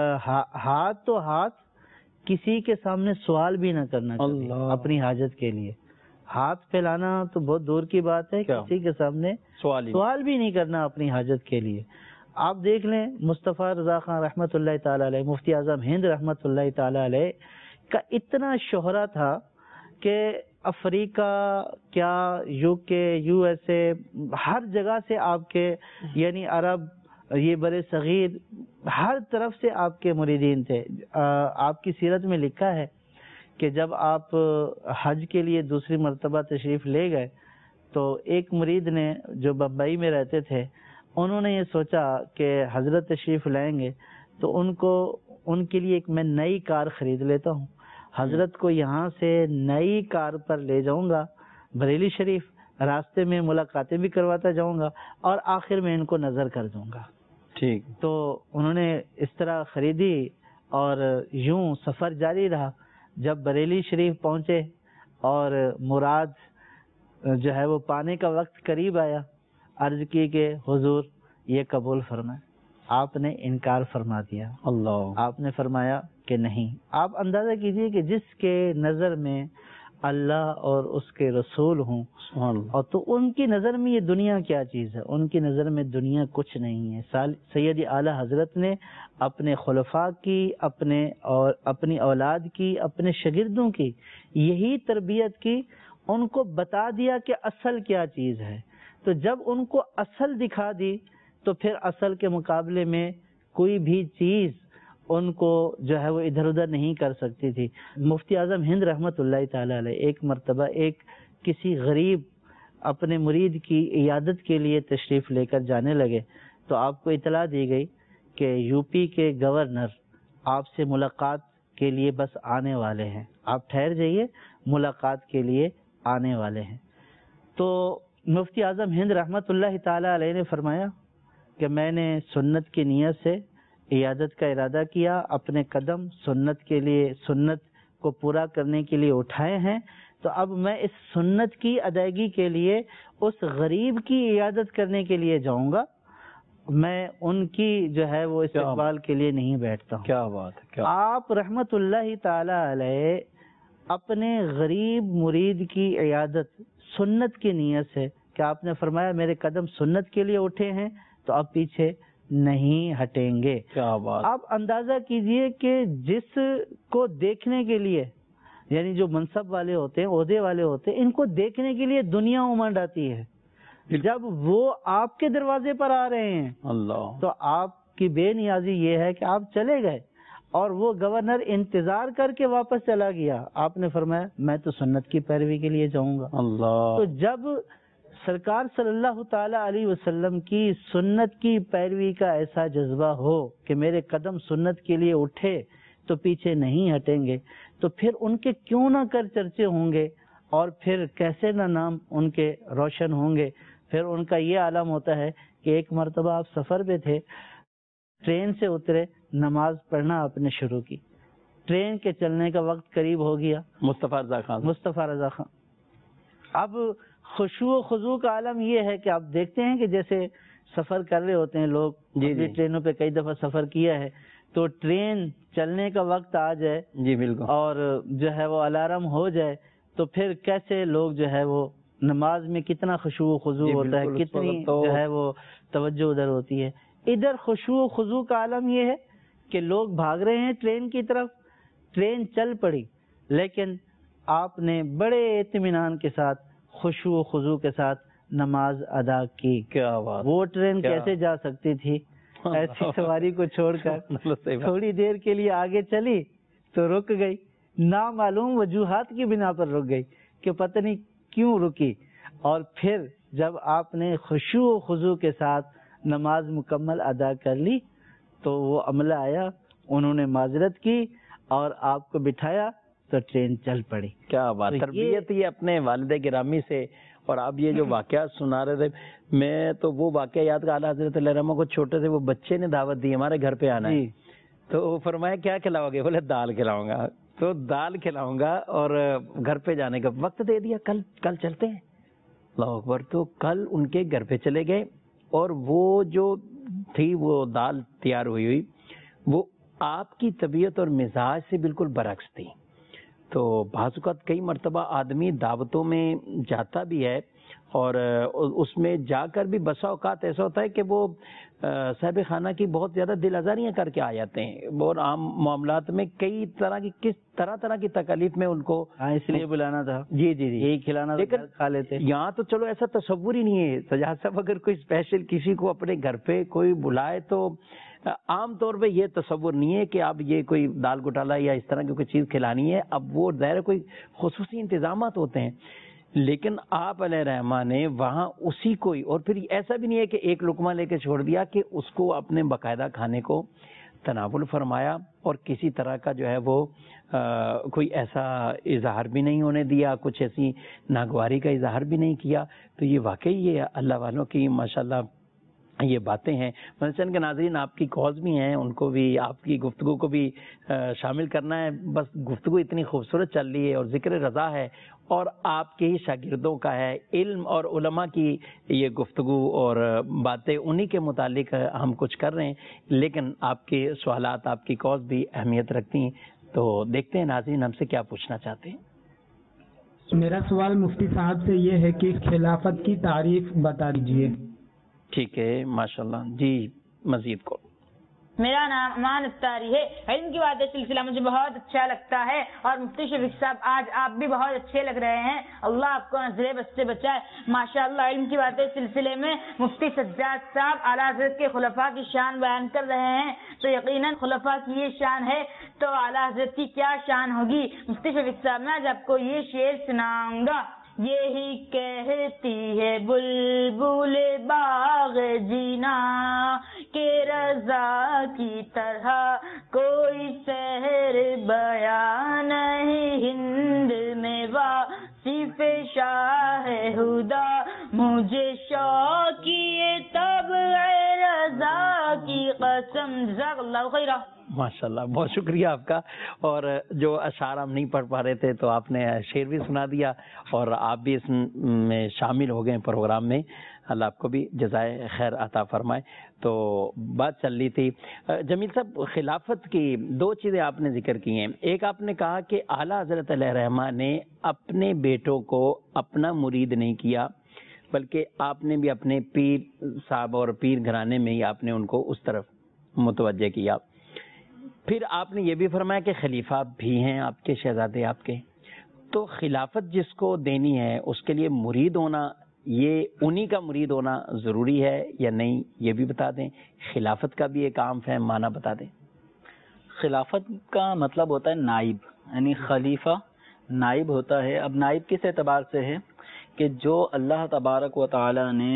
ہاتھ تو ہاتھ، کسی کے سامنے سوال بھی نہ کرنا چاہیے اپنی حاجت کے لیے۔ ہاتھ پھیلانا تو بہت دور کی بات ہے، کسی کے سامنے سوال بھی نہیں کرنا اپنی حاجت کے لیے۔ آپ دیکھ لیں مصطفیٰ رضا خان رحمۃ اللہ تعالی علیہ، مفتی اعظم ہند رحمۃ اللہ تعالی علیہ کا اتنا شہرہ تھا کہ افریقہ کیا یو کے یو ایس اے ہر جگہ سے آپ کے یعنی عرب یہ برے صغیر ہر طرف سے آپ کے مریدین تھے۔ آپ کی سیرت میں لکھا ہے کہ جب آپ حج کے لیے دوسری مرتبہ تشریف لے گئے تو ایک مرید نے جو بمبئی میں رہتے تھے، انہوں نے یہ سوچا کہ حضرت تشریف لائیں گے تو ان کے لیے ایک میں نئی کار خرید لیتا ہوں، حضرت کو یہاں سے نئی کار پر لے جاؤں گا بریلی شریف، راستے میں ملاقاتیں بھی کرواتا جاؤں گا اور آخر میں ان کو نظر کر دوں گا۔ ٹھیک، تو انہوں نے اس طرح خریدی اور یوں سفر جاری رہا۔ جب بریلی شریف پہنچے اور مراد جو ہے وہ پانے کا وقت قریب آیا، عرض کی کہ حضور یہ قبول فرمائے، آپ نے انکار فرما دیا۔ اللہ، آپ نے فرمایا کہ نہیں۔ آپ اندازہ کیجئے کہ جس کے نظر میں اللہ اور اس کے رسول ہوں اور تو ان کی نظر میں یہ دنیا کیا چیز ہے، ان کی نظر میں دنیا کچھ نہیں ہے۔ سید اعلی حضرت نے اپنے خلفاء کی، اپنی اولاد کی، اپنے شاگردوں کی یہی تربیت کی، ان کو بتا دیا کہ اصل کیا چیز ہے۔ تو جب ان کو اصل دکھا دی تو پھر اصل کے مقابلے میں کوئی بھی چیز ان کو جو ہے وہ ادھر ادھر نہیں کر سکتی تھی۔ مفتی اعظم ہند رحمۃ اللہ تعالی علیہ ایک مرتبہ ایک کسی غریب اپنے مرید کی عیادت کے لیے تشریف لے کر جانے لگے تو آپ کو اطلاع دی گئی کہ یو پی کے گورنر آپ سے ملاقات کے لیے بس آنے والے ہیں، آپ ٹھہر جائیے، ملاقات کے لیے آنے والے ہیں۔ تو مفتی اعظم ہند رحمۃ اللہ تعالی علیہ نے فرمایا کہ میں نے سنت کی نیت سے عیادت کا ارادہ کیا، اپنے قدم سنت کے لیے، سنت کو پورا کرنے کے لیے اٹھائے ہیں، تو اب میں اس سنت کی ادائیگی کے لیے اس غریب کی عیادت کرنے کے لیے جاؤں گا، میں ان کی جو ہے وہ استقبال کے لیے نہیں بیٹھتا ہوں۔ کیا بات ہے۔ آپ رحمت اللہ تعالی علیہ اپنے غریب مرید کی عیادت سنت کی نیت سے، کہ آپ نے فرمایا میرے قدم سنت کے لیے اٹھے ہیں تو اب پیچھے نہیں ہٹیں گے۔ کیا بات۔ آپ اندازہ کیجئے کہ جس کو دیکھنے کے لیے، یعنی جو منصب والے ہوتے ہیں، عہدے والے ہوتے ہیں، ان کو دیکھنے کے لیے دنیا امنڈ آتی ہے، جب وہ آپ کے دروازے پر آ رہے ہیں اللہ، تو آپ کی بے نیازی یہ ہے کہ آپ چلے گئے اور وہ گورنر انتظار کر کے واپس چلا گیا۔ آپ نے فرمایا میں تو سنت کی پیروی کے لیے جاؤں گا۔ اللہ، تو جب سرکار صلی اللہ تعالی علیہ وسلم کی سنت کی پیروی کا ایسا جذبہ ہو کہ میرے قدم سنت کے لیے اٹھے تو پیچھے نہیں ہٹیں گے، تو پھر ان کے کیوں نہ کر چرچے ہوں گے اور پھر کیسے نہ نام ان کے روشن ہوں گے۔ پھر ان کا یہ عالم ہوتا ہے کہ ایک مرتبہ آپ سفر پہ تھے، ٹرین سے اترے، نماز پڑھنا آپ نے شروع کی، ٹرین کے چلنے کا وقت قریب ہو گیا، مصطفیٰ رضا خان اب خشوع و خضوع کا عالم یہ ہے کہ آپ دیکھتے ہیں کہ جیسے سفر کر رہے ہوتے ہیں لوگ، جی ٹرینوں پہ کئی دفعہ سفر کیا ہے، تو ٹرین چلنے کا وقت آ جائے، جی بالکل، اور جو ہے وہ الارم ہو جائے تو پھر کیسے لوگ جو ہے وہ نماز میں کتنا خشوع و خضوع ہوتا ہے، کتنی جو ہے وہ توجہ ادھر ہوتی ہے۔ ادھر خشوع و خضوع کا عالم یہ ہے کہ لوگ بھاگ رہے ہیں ٹرین کی طرف، ٹرین چل پڑی، لیکن آپ نے بڑے اطمینان کے ساتھ خشوع و خضوع کے ساتھ نماز ادا کی۔ کیا بات، وہ ٹرین کیسے جا سکتی تھی ایسی سواری کو چھوڑ کر؟ تھوڑی دیر کے لیے آگے چلی تو رک گئی، نامعلوم وجوہات کی بنا پر رک گئی کہ پتہ نہیں کیوں رکی۔ اور پھر جب آپ نے خشوع و خضوع کے ساتھ نماز مکمل ادا کر لی تو وہ عملہ آیا، انہوں نے معذرت کی اور آپ کو بٹھایا تو ٹرین چل پڑی. کیا بات، تربیت یہ اپنے والد گرامی سے. اور آپ یہ جو واقعات سنا رہے تھے، میں تو وہ واقعہ یاد کر، اعلیٰ حضرت علیہ رحمہ کو چھوٹے سے وہ بچے نے دعوت دی ہمارے گھر پہ آنا ہے، تو فرمایا کیا کھلاؤ گے؟ بولے دال کھلاؤں گا. تو دال کھلاؤں گا اور گھر پہ جانے کا وقت دے دیا، کل چلتے ہیں. اللہ اکبر. تو کل ان کے گھر پہ چلے گئے اور وہ جو تھی وہ دال تیار ہوئی وہ آپ کی طبیعت اور مزاج سے بالکل برعکس تھی. تو بعض اوقات کئی مرتبہ آدمی دعوتوں میں جاتا بھی ہے اور اس میں جا کر بھی بسا اوقات ایسا ہوتا ہے کہ وہ صاحب خانہ کی بہت زیادہ دل آزاریاں کر کے آ جاتے ہیں، اور عام معاملات میں کئی طرح کی طرح کی تکالیف میں ان کو اس لیے بلانا تھا. جی یہی کھلانا تھا، لیکن کھا لیتے. یہاں تو چلو ایسا تصور ہی نہیں ہے. سجاد صاحب اگر کوئی اسپیشل کسی کو اپنے گھر پہ کوئی بلائے تو عام طور پہ یہ تصور نہیں ہے کہ اب یہ کوئی دال گٹالا یا اس طرح کی کوئی چیز کھلانی ہے. اب وہ ظاہر کوئی خصوصی انتظامات ہوتے ہیں، لیکن آپ علیہ رحمٰ نے وہاں اسی کو ہی، اور پھر ایسا بھی نہیں ہے کہ ایک لقمہ لے کے چھوڑ دیا، کہ اس کو اپنے باقاعدہ کھانے کو تناول فرمایا اور کسی طرح کا جو ہے وہ کوئی ایسا اظہار بھی نہیں ہونے دیا، کچھ ایسی ناگواری کا اظہار بھی نہیں کیا. تو یہ واقعی یہ اللہ والوں کی ماشاءاللہ یہ باتیں ہیں. مثلاً کے ناظرین آپ کی کالز بھی ہیں، ان کو بھی آپ کی گفتگو کو بھی شامل کرنا ہے. بس گفتگو اتنی خوبصورت چل رہی ہے اور ذکر رضا ہے اور آپ کے ہی شاگردوں کا ہے، علم اور علماء کی یہ گفتگو اور باتیں انہی کے متعلق ہم کچھ کر رہے ہیں، لیکن آپ کے سوالات، آپ کی کالز بھی اہمیت رکھتی ہیں. تو دیکھتے ہیں ناظرین ہم سے کیا پوچھنا چاہتے ہیں. میرا سوال مفتی صاحب سے یہ ہے کہ خلافت کی تعریف بتا دیجیے. ٹھیک ہے، ماشاءاللہ. جی مزید کو. میرا نام امان اختاری ہے. علم کی باتیں سلسلہ مجھے بہت اچھا لگتا ہے، اور مفتی شفیق صاحب آج آپ بھی بہت اچھے لگ رہے ہیں، اللہ آپ کو نظر بد سے بچائے. ماشاءاللہ علم کی باتیں سلسلے میں مفتی سجاد صاحب اعلیٰ حضرت کے خلفاء کی شان بیان کر رہے ہیں، تو یقیناً خلفاء کی یہ شان ہے تو اعلیٰ حضرت کی کیا شان ہوگی. مفتی شفیق صاحب میں آج آپ کو یہ شعر سناؤں گا. یہی کہتی ہے بلبل باغ جینا کہ رضا کی طرح کوئی سحر بیان نہیں، ہند میں واصف شاہ ہدا مجھے شوقی طبع رضا کی قسم. جزاک اللہ خیرہ. ماشاءاللہ، بہت شکریہ آپ کا. اور جو اشعار ہم نہیں پڑھ پا رہے تھے تو آپ نے شعر بھی سنا دیا اور آپ بھی اس میں شامل ہو گئے پروگرام میں. اللہ آپ کو بھی جزائے خیر عطا فرمائے. تو بات چل رہی تھی جمیل صاحب، خلافت کی دو چیزیں آپ نے ذکر کی ہیں. ایک آپ نے کہا کہ اعلیٰ حضرت علیہ رحمٰ نے اپنے بیٹوں کو اپنا مرید نہیں کیا، بلکہ آپ نے بھی اپنے پیر صاحب اور پیر گھرانے میں ہی آپ نے ان کو اس طرف متوجہ کیا. پھر آپ نے یہ بھی فرمایا کہ خلیفہ بھی ہیں آپ کے، شہزادے آپ کے. تو خلافت جس کو دینی ہے اس کے لیے مرید ہونا، یہ انہی کا مرید ہونا ضروری ہے یا نہیں، یہ بھی بتا دیں. خلافت کا بھی ایک عام فہم معنی بتا دیں. خلافت کا مطلب ہوتا ہے نائب، یعنی خلیفہ نائب ہوتا ہے. اب نائب کس اعتبار سے ہے کہ جو اللہ تبارک و تعالی نے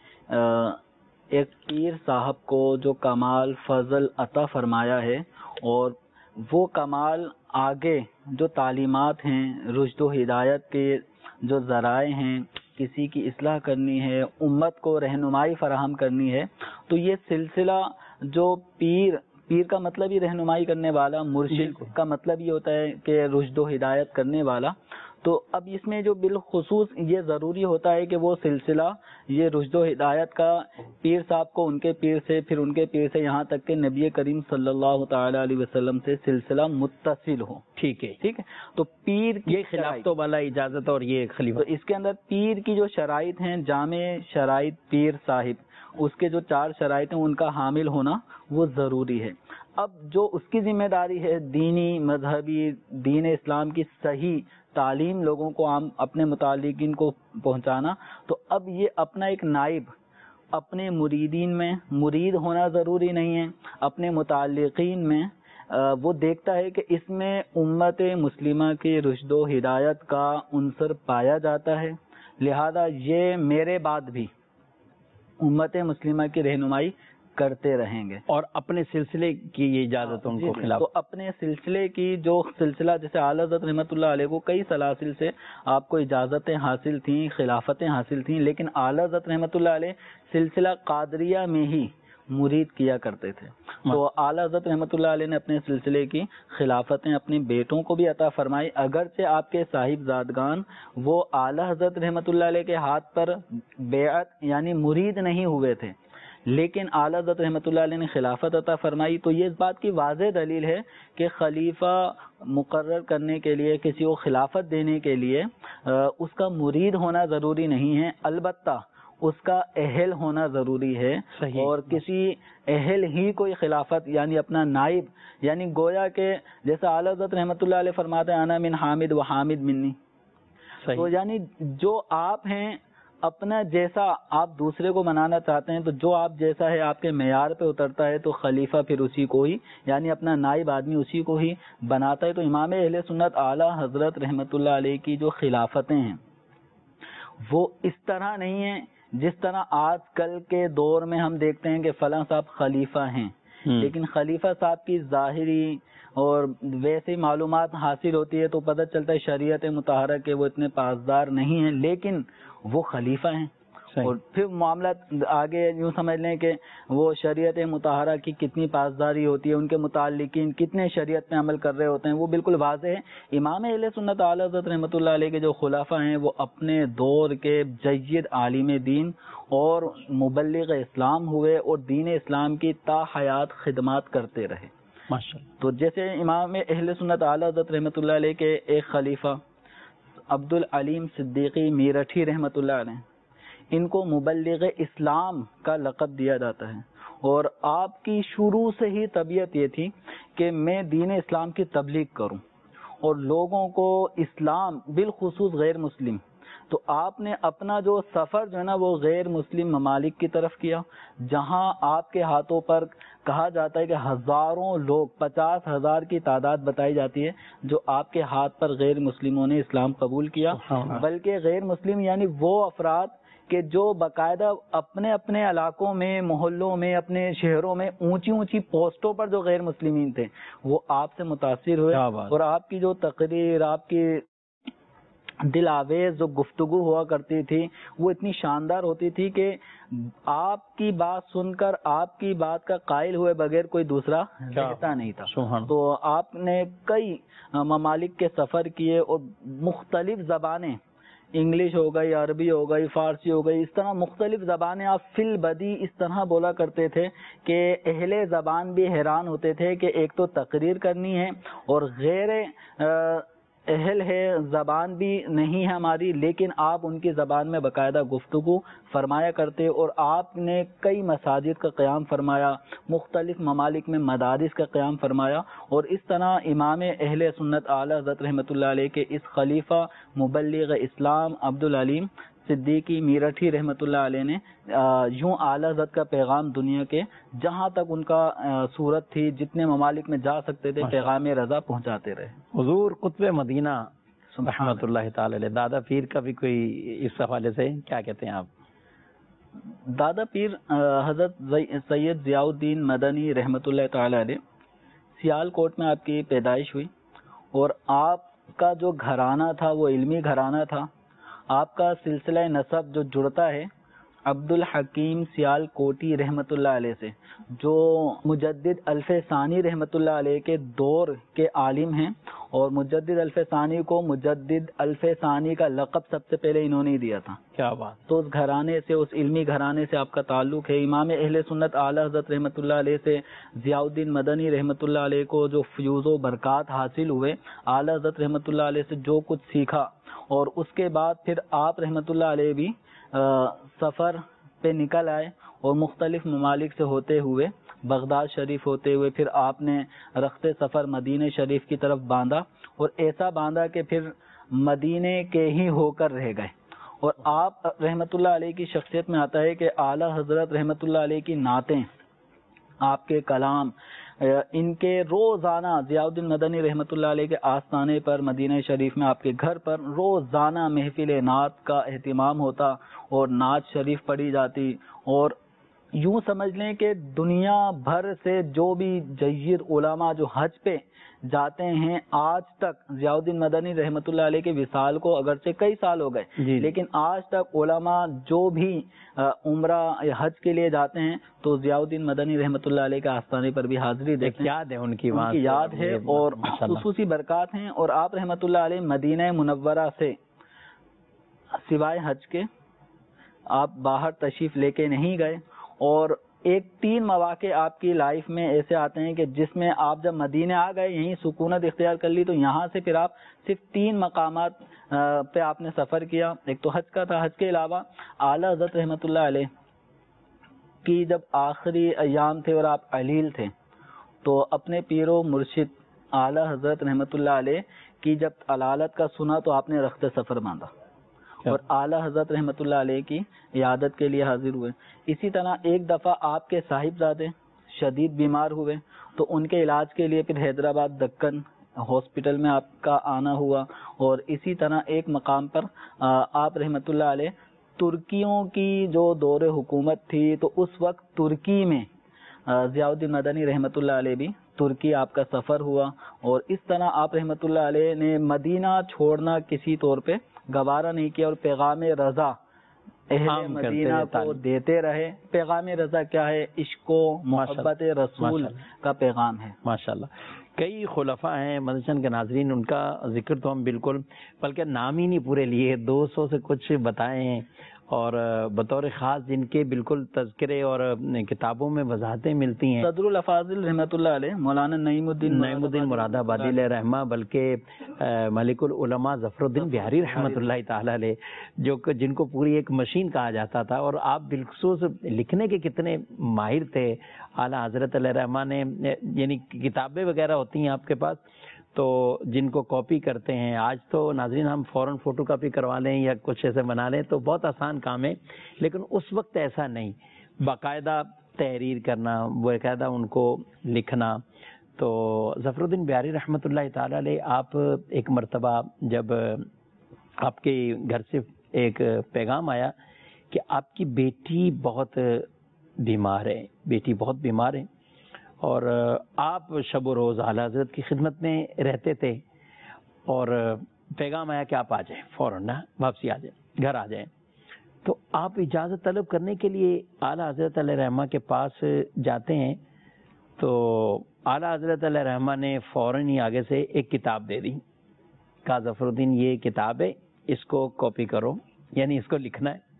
ایک پیر صاحب کو جو کمال فضل عطا فرمایا ہے، اور وہ کمال آگے جو تعلیمات ہیں، رشد و ہدایت کے جو ذرائع ہیں، کسی کی اصلاح کرنی ہے، امت کو رہنمائی فراہم کرنی ہے، تو یہ سلسلہ جو پیر کا مطلب ہی رہنمائی کرنے والا، مرشد کا مطلب یہ ہوتا ہے کہ رشد و ہدایت کرنے والا. تو اب اس میں جو بالخصوص یہ ضروری ہوتا ہے کہ وہ سلسلہ یہ رشد و ہدایت کا پیر صاحب کو ان کے پیر سے، پھر ان کے پیر سے، یہاں تک کہ نبی کریم صلی اللہ تعالی علیہ وسلم سے سلسلہ متصل ہو. ٹھیک ہے. تو پیر یہ خلافتوں والا اجازت اور یہ خلیفہ، تو اس کے اندر پیر کی جو شرائط ہیں، جامع شرائط پیر صاحب، اس کے جو 4 شرائط ہیں ان کا حامل ہونا وہ ضروری ہے. اب جو اس کی ذمہ داری ہے دینی مذہبی دین اسلام کی صحیح تعلیم لوگوں کو عام اپنے متعلقین کو پہنچانا، تو اب یہ اپنا ایک نائب اپنے مریدین میں مرید ہونا ضروری نہیں ہے، اپنے متعلقین میں وہ دیکھتا ہے کہ اس میں امت مسلمہ کے رشد و ہدایت کا عنصر پایا جاتا ہے، لہذا یہ میرے بعد بھی امت مسلمہ کی رہنمائی کرتے رہیں گے. اور اپنے سلسلے کی یہ اجازتوں کو خلاف, تو اپنے سلسلے کی جو سلسلہ جیسے اعلیٰ حضرت رحمۃ اللہ علیہ کو کئی سلاسل سے آپ کو اجازتیں حاصل تھیں, خلافتیں حاصل تھیں, لیکن اعلیٰ حضرت رحمۃ اللہ علیہ سلسلہ قادریہ میں ہی مرید کیا کرتے تھے. تو اعلیٰ حضرت رحمۃ اللہ علیہ نے اپنے سلسلے کی خلافتیں اپنے بیٹوں کو بھی عطا فرمائی, اگرچہ آپ کے صاحب زادگان وہ اعلیٰ حضرت رحمۃ اللہ علیہ کے ہاتھ پر بیعت یعنی مرید نہیں ہوئے تھے, لیکن اعلیٰ حضرت رحمۃ اللہ علیہ نے خلافت عطا فرمائی. تو یہ اس بات کی واضح دلیل ہے کہ خلیفہ مقرر کرنے کے لیے, کسی کو خلافت دینے کے لیے اس کا مرید ہونا ضروری نہیں ہے, البتہ اس کا اہل ہونا ضروری ہے. اور کسی اہل ہی کوئی خلافت یعنی اپنا نائب, یعنی گویا کہ جیسا اعلیٰ حضرت رحمۃ اللہ علیہ فرماتے ہیں انا من حامد و حامد منی, تو یعنی جو آپ ہیں اپنا جیسا آپ دوسرے کو بنانا چاہتے ہیں, تو جو آپ جیسا ہے آپ کے معیار پہ اترتا ہے تو خلیفہ پھر اسی کو ہی یعنی اپنا نائب آدمی اسی کو ہی بناتا ہے. تو امام اہل سنت اعلیٰ حضرت رحمۃ اللہ علیہ کی جو خلافتیں ہیں وہ اس طرح نہیں ہیں جس طرح آج کل کے دور میں ہم دیکھتے ہیں کہ فلاں صاحب خلیفہ ہیں, لیکن خلیفہ صاحب کی ظاہری اور ویسے معلومات حاصل ہوتی ہے تو پتہ چلتا ہے شریعت مطہرہ کے وہ اتنے پاسدار نہیں ہیں, لیکن وہ خلیفہ ہیں. اور پھر معاملات آگے یوں سمجھ لیں کہ وہ شریعت مطہرہ کی کتنی پاسداری ہوتی ہے, ان کے متعلقین کتنے شریعت پہ عمل کر رہے ہوتے ہیں, وہ بالکل واضح ہے. امام اہل سنت اعلیٰ حضرت رحمۃ اللہ علیہ کے جو خلفاء ہیں وہ اپنے دور کے جید عالم دین اور مبلغ اسلام ہوئے اور دین اسلام کی تا حیات خدمات کرتے رہے. تو جیسے امام اہل سنت اعلیٰ حضرت رحمۃ اللہ علیہ کے ایک خلیفہ عبد العلیم صدیقی میرٹھی رحمۃ اللہ علیہ, ان کو مبلغ اسلام کا لقب دیا جاتا ہے, اور آپ کی شروع سے ہی طبیعت یہ تھی کہ میں دین اسلام کی تبلیغ کروں اور لوگوں کو اسلام بالخصوص غیر مسلم. تو آپ نے اپنا جو سفر جو ہے نا وہ غیر مسلم ممالک کی طرف کیا, جہاں آپ کے ہاتھوں پر کہا جاتا ہے کہ ہزاروں لوگ 50,000 کی تعداد بتائی جاتی ہے جو آپ کے ہاتھ پر غیر مسلموں نے اسلام قبول کیا. بلکہ غیر مسلم یعنی وہ افراد کہ جو باقاعدہ اپنے اپنے علاقوں میں, محلوں میں, اپنے شہروں میں اونچی اونچی پوسٹوں پر جو غیر مسلمین تھے وہ آپ سے متاثر ہوئے, اور آپ کی جو تقریر, آپ کی دل آویز جو گفتگو ہوا کرتی تھی وہ اتنی شاندار ہوتی تھی کہ آپ کی بات سن کر آپ کی بات کا قائل ہوئے بغیر کوئی دوسرا رہتا نہیں تھا. تو آپ نے کئی ممالک کے سفر کیے اور مختلف زبانیں, انگلش ہو گئی, عربی ہو گئی, فارسی ہو گئی, اس طرح مختلف زبانیں آپ فی البدی اس طرح بولا کرتے تھے کہ اہل زبان بھی حیران ہوتے تھے کہ ایک تو تقریر کرنی ہے اور غیر اہل ہے زبان بھی نہیں ہے ہماری, لیکن آپ ان کی زبان میں باقاعدہ گفتگو فرمایا کرتے. اور آپ نے کئی مساجد کا قیام فرمایا, مختلف ممالک میں مدارس کا قیام فرمایا, اور اس طرح امام اہل سنت اعلیٰ حضرت رحمۃ اللہ علیہ کے اس خلیفہ مبلغ اسلام عبد العلیم صدیقی میرٹھی رحمۃ اللہ علیہ نے یوں اعلیٰ حضرت کا پیغام دنیا کے جہاں تک ان کا صورت تھی, جتنے ممالک میں جا سکتے تھے, پیغام رضا پہنچاتے رہے. حضور قطب مدینہ رحمۃ اللہ تعالی علیہ, دادا پیر کا بھی کوئی اس حوالے سے کیا کہتے ہیں آپ؟ دادا پیر حضرت سید ضیاء الدین مدنی رحمۃ اللہ تعالی علیہ سیال کوٹ میں آپ کی پیدائش ہوئی, اور آپ کا جو گھرانہ تھا وہ علمی گھرانہ تھا. آپ کا سلسلہ نسب جو جڑتا ہے عبد الحکیم سیال کوٹی رحمۃ اللہ علیہ سے, جو مجدد الف ثانی رحمۃ اللہ علیہ کے دور کے عالم ہیں, اور مجدد الف ثانی کو مجدد الف ثانی کا لقب سب سے پہلے انہوں نے دیا تھا. کیا بات. تو اس گھرانے سے, اس علمی گھرانے سے آپ کا تعلق ہے. امام اہل سنت اعلیٰ حضرت رحمۃ اللہ علیہ سے ضیاء الدین مدنی رحمۃ اللہ علیہ کو جو فیوز و برکات حاصل ہوئے, اعلیٰ حضرت رحمۃ اللہ علیہ سے جو کچھ سیکھا, اور اس کے بعد پھر آپ رحمۃ اللہ علیہ بھی سفر پہ نکل آئے, اور مختلف ممالک سے ہوتے ہوئے بغداد شریف ہوتے ہوئے پھر آپ نے رخت سفر مدینہ شریف کی طرف باندھا, اور ایسا باندھا کہ پھر مدینے کے ہی ہو کر رہ گئے. اور آپ رحمۃ اللہ علیہ کی شخصیت میں آتا ہے کہ اعلیٰ حضرت رحمۃ اللہ علیہ کی نعتیں, آپ کے کلام, ان کے روزانہ ضیاء الدین مدنی رحمۃ اللہ علیہ کے آستانے پر مدینہ شریف میں آپ کے گھر پر روزانہ محفل نعت کا اہتمام ہوتا اور نعت شریف پڑھی جاتی، اور یوں سمجھ لیں کہ دنیا بھر سے جو بھی جید علماء جو حج پہ جاتے ہیں، آج تک ضیاء الدین مدنی رحمۃ اللہ علیہ کے وصال کو اگرچہ کئی سال ہو گئے، لیکن آج تک علماء جو بھی عمرہ یا حج کے لیے جاتے ہیں تو ضیاء الدین مدنی رحمۃ اللہ علیہ کے آستانے پر بھی حاضری دیتے ہیں، یاد ہے ان کی یاد ہے اور خصوصی برکات ہیں۔ اور آپ رحمۃ اللہ علیہ مدینہ منورہ سے سوائے حج کے آپ باہر تشریف لے کے نہیں گئے، اور ایک 3 مواقع آپ کی لائف میں ایسے آتے ہیں کہ جس میں آپ جب مدینہ آ گئے، یہیں سکونت اختیار کر لی، تو یہاں سے پھر آپ صرف 3 مقامات پہ آپ نے سفر کیا۔ ایک تو حج کا تھا، حج کے علاوہ اعلیٰ حضرت رحمۃ اللہ علیہ کی جب آخری ایام تھے اور آپ علیل تھے، تو اپنے پیر و مرشد اعلیٰ حضرت رحمۃ اللہ علیہ کی جب علالت کا سنا تو آپ نے رخت سفر باندھا اور اعلیٰ حضرت رحمۃ اللہ علیہ کی عیادت کے لیے حاضر ہوئے۔ اسی طرح ایک دفعہ آپ کے صاحبزادے شدید بیمار ہوئے تو ان کے علاج کے لیے پھر حیدرآباد دکن ہاسپٹل میں آپ کا آنا ہوا، اور اسی طرح ایک مقام پر آپ رحمۃ اللہ علیہ ترکیوں کی جو دور حکومت تھی تو اس وقت ترکی میں ضیاء الدین مدنی رحمۃ اللہ علیہ بھی ترکی آپ کا سفر ہوا، اور اس طرح آپ رحمۃ اللہ علیہ نے مدینہ چھوڑنا کسی طور پہ گوارا نہیں کیا اور پیغام رضا اہل مدینہ کو دیتے رہے۔ پیغام رضا کیا ہے؟ عشق و محبت رسول کا پیغام ہے۔ ماشاءاللہ کئی خلفاء ہیں مدنی کے ناظرین، ان کا ذکر تو ہم بالکل بلکہ نام ہی نہیں پورے لیے، 200 سے کچھ بتائے ہیں، اور بطور خاص جن کے بالکل تذکرے اور کتابوں میں وضاحتیں ملتی ہیں۔ صدر الافاضل رحمۃ اللہ علیہ مولانا نعیم الدین مراد آبادی علیہ رحمہ، بلکہ ملک العلماء ظفر الدین بہاری رحمۃ اللہ تعالی علیہ، جن کو پوری ایک مشین کہا جاتا تھا، اور آپ بالخصوص لکھنے کے کتنے ماہر تھے۔ اعلیٰ حضرت علیہ رحمہ نے یعنی کتابیں وغیرہ ہوتی ہیں آپ کے پاس تو جن کو کاپی کرتے ہیں، آج تو ناظرین ہم فوراً فوٹو کاپی کروا لیں یا کچھ ایسے بنا لیں تو بہت آسان کام ہے، لیکن اس وقت ایسا نہیں، باقاعدہ تحریر کرنا، باقاعدہ ان کو لکھنا۔ تو ظفر الدین بہاری رحمۃ اللہ تعالی علیہ، آپ ایک مرتبہ جب آپ کے گھر سے ایک پیغام آیا کہ آپ کی بیٹی بہت بیمار ہے، اور آپ شب و روز اعلیٰ حضرت کی خدمت میں رہتے تھے، اور پیغام آیا کہ آپ آ جائیں، فوراً واپسی آ جائیں، گھر آ جائیں۔ تو آپ اجازت طلب کرنے کے لیے اعلیٰ حضرت علیہ رحمہ کے پاس جاتے ہیں، تو اعلیٰ حضرت علیہ رحمہ نے فوراً ہی آگے سے ایک کتاب دے دی، کہا ظفر الدین یہ کتاب ہے، اس کو کاپی کرو، یعنی اس کو لکھنا ہے۔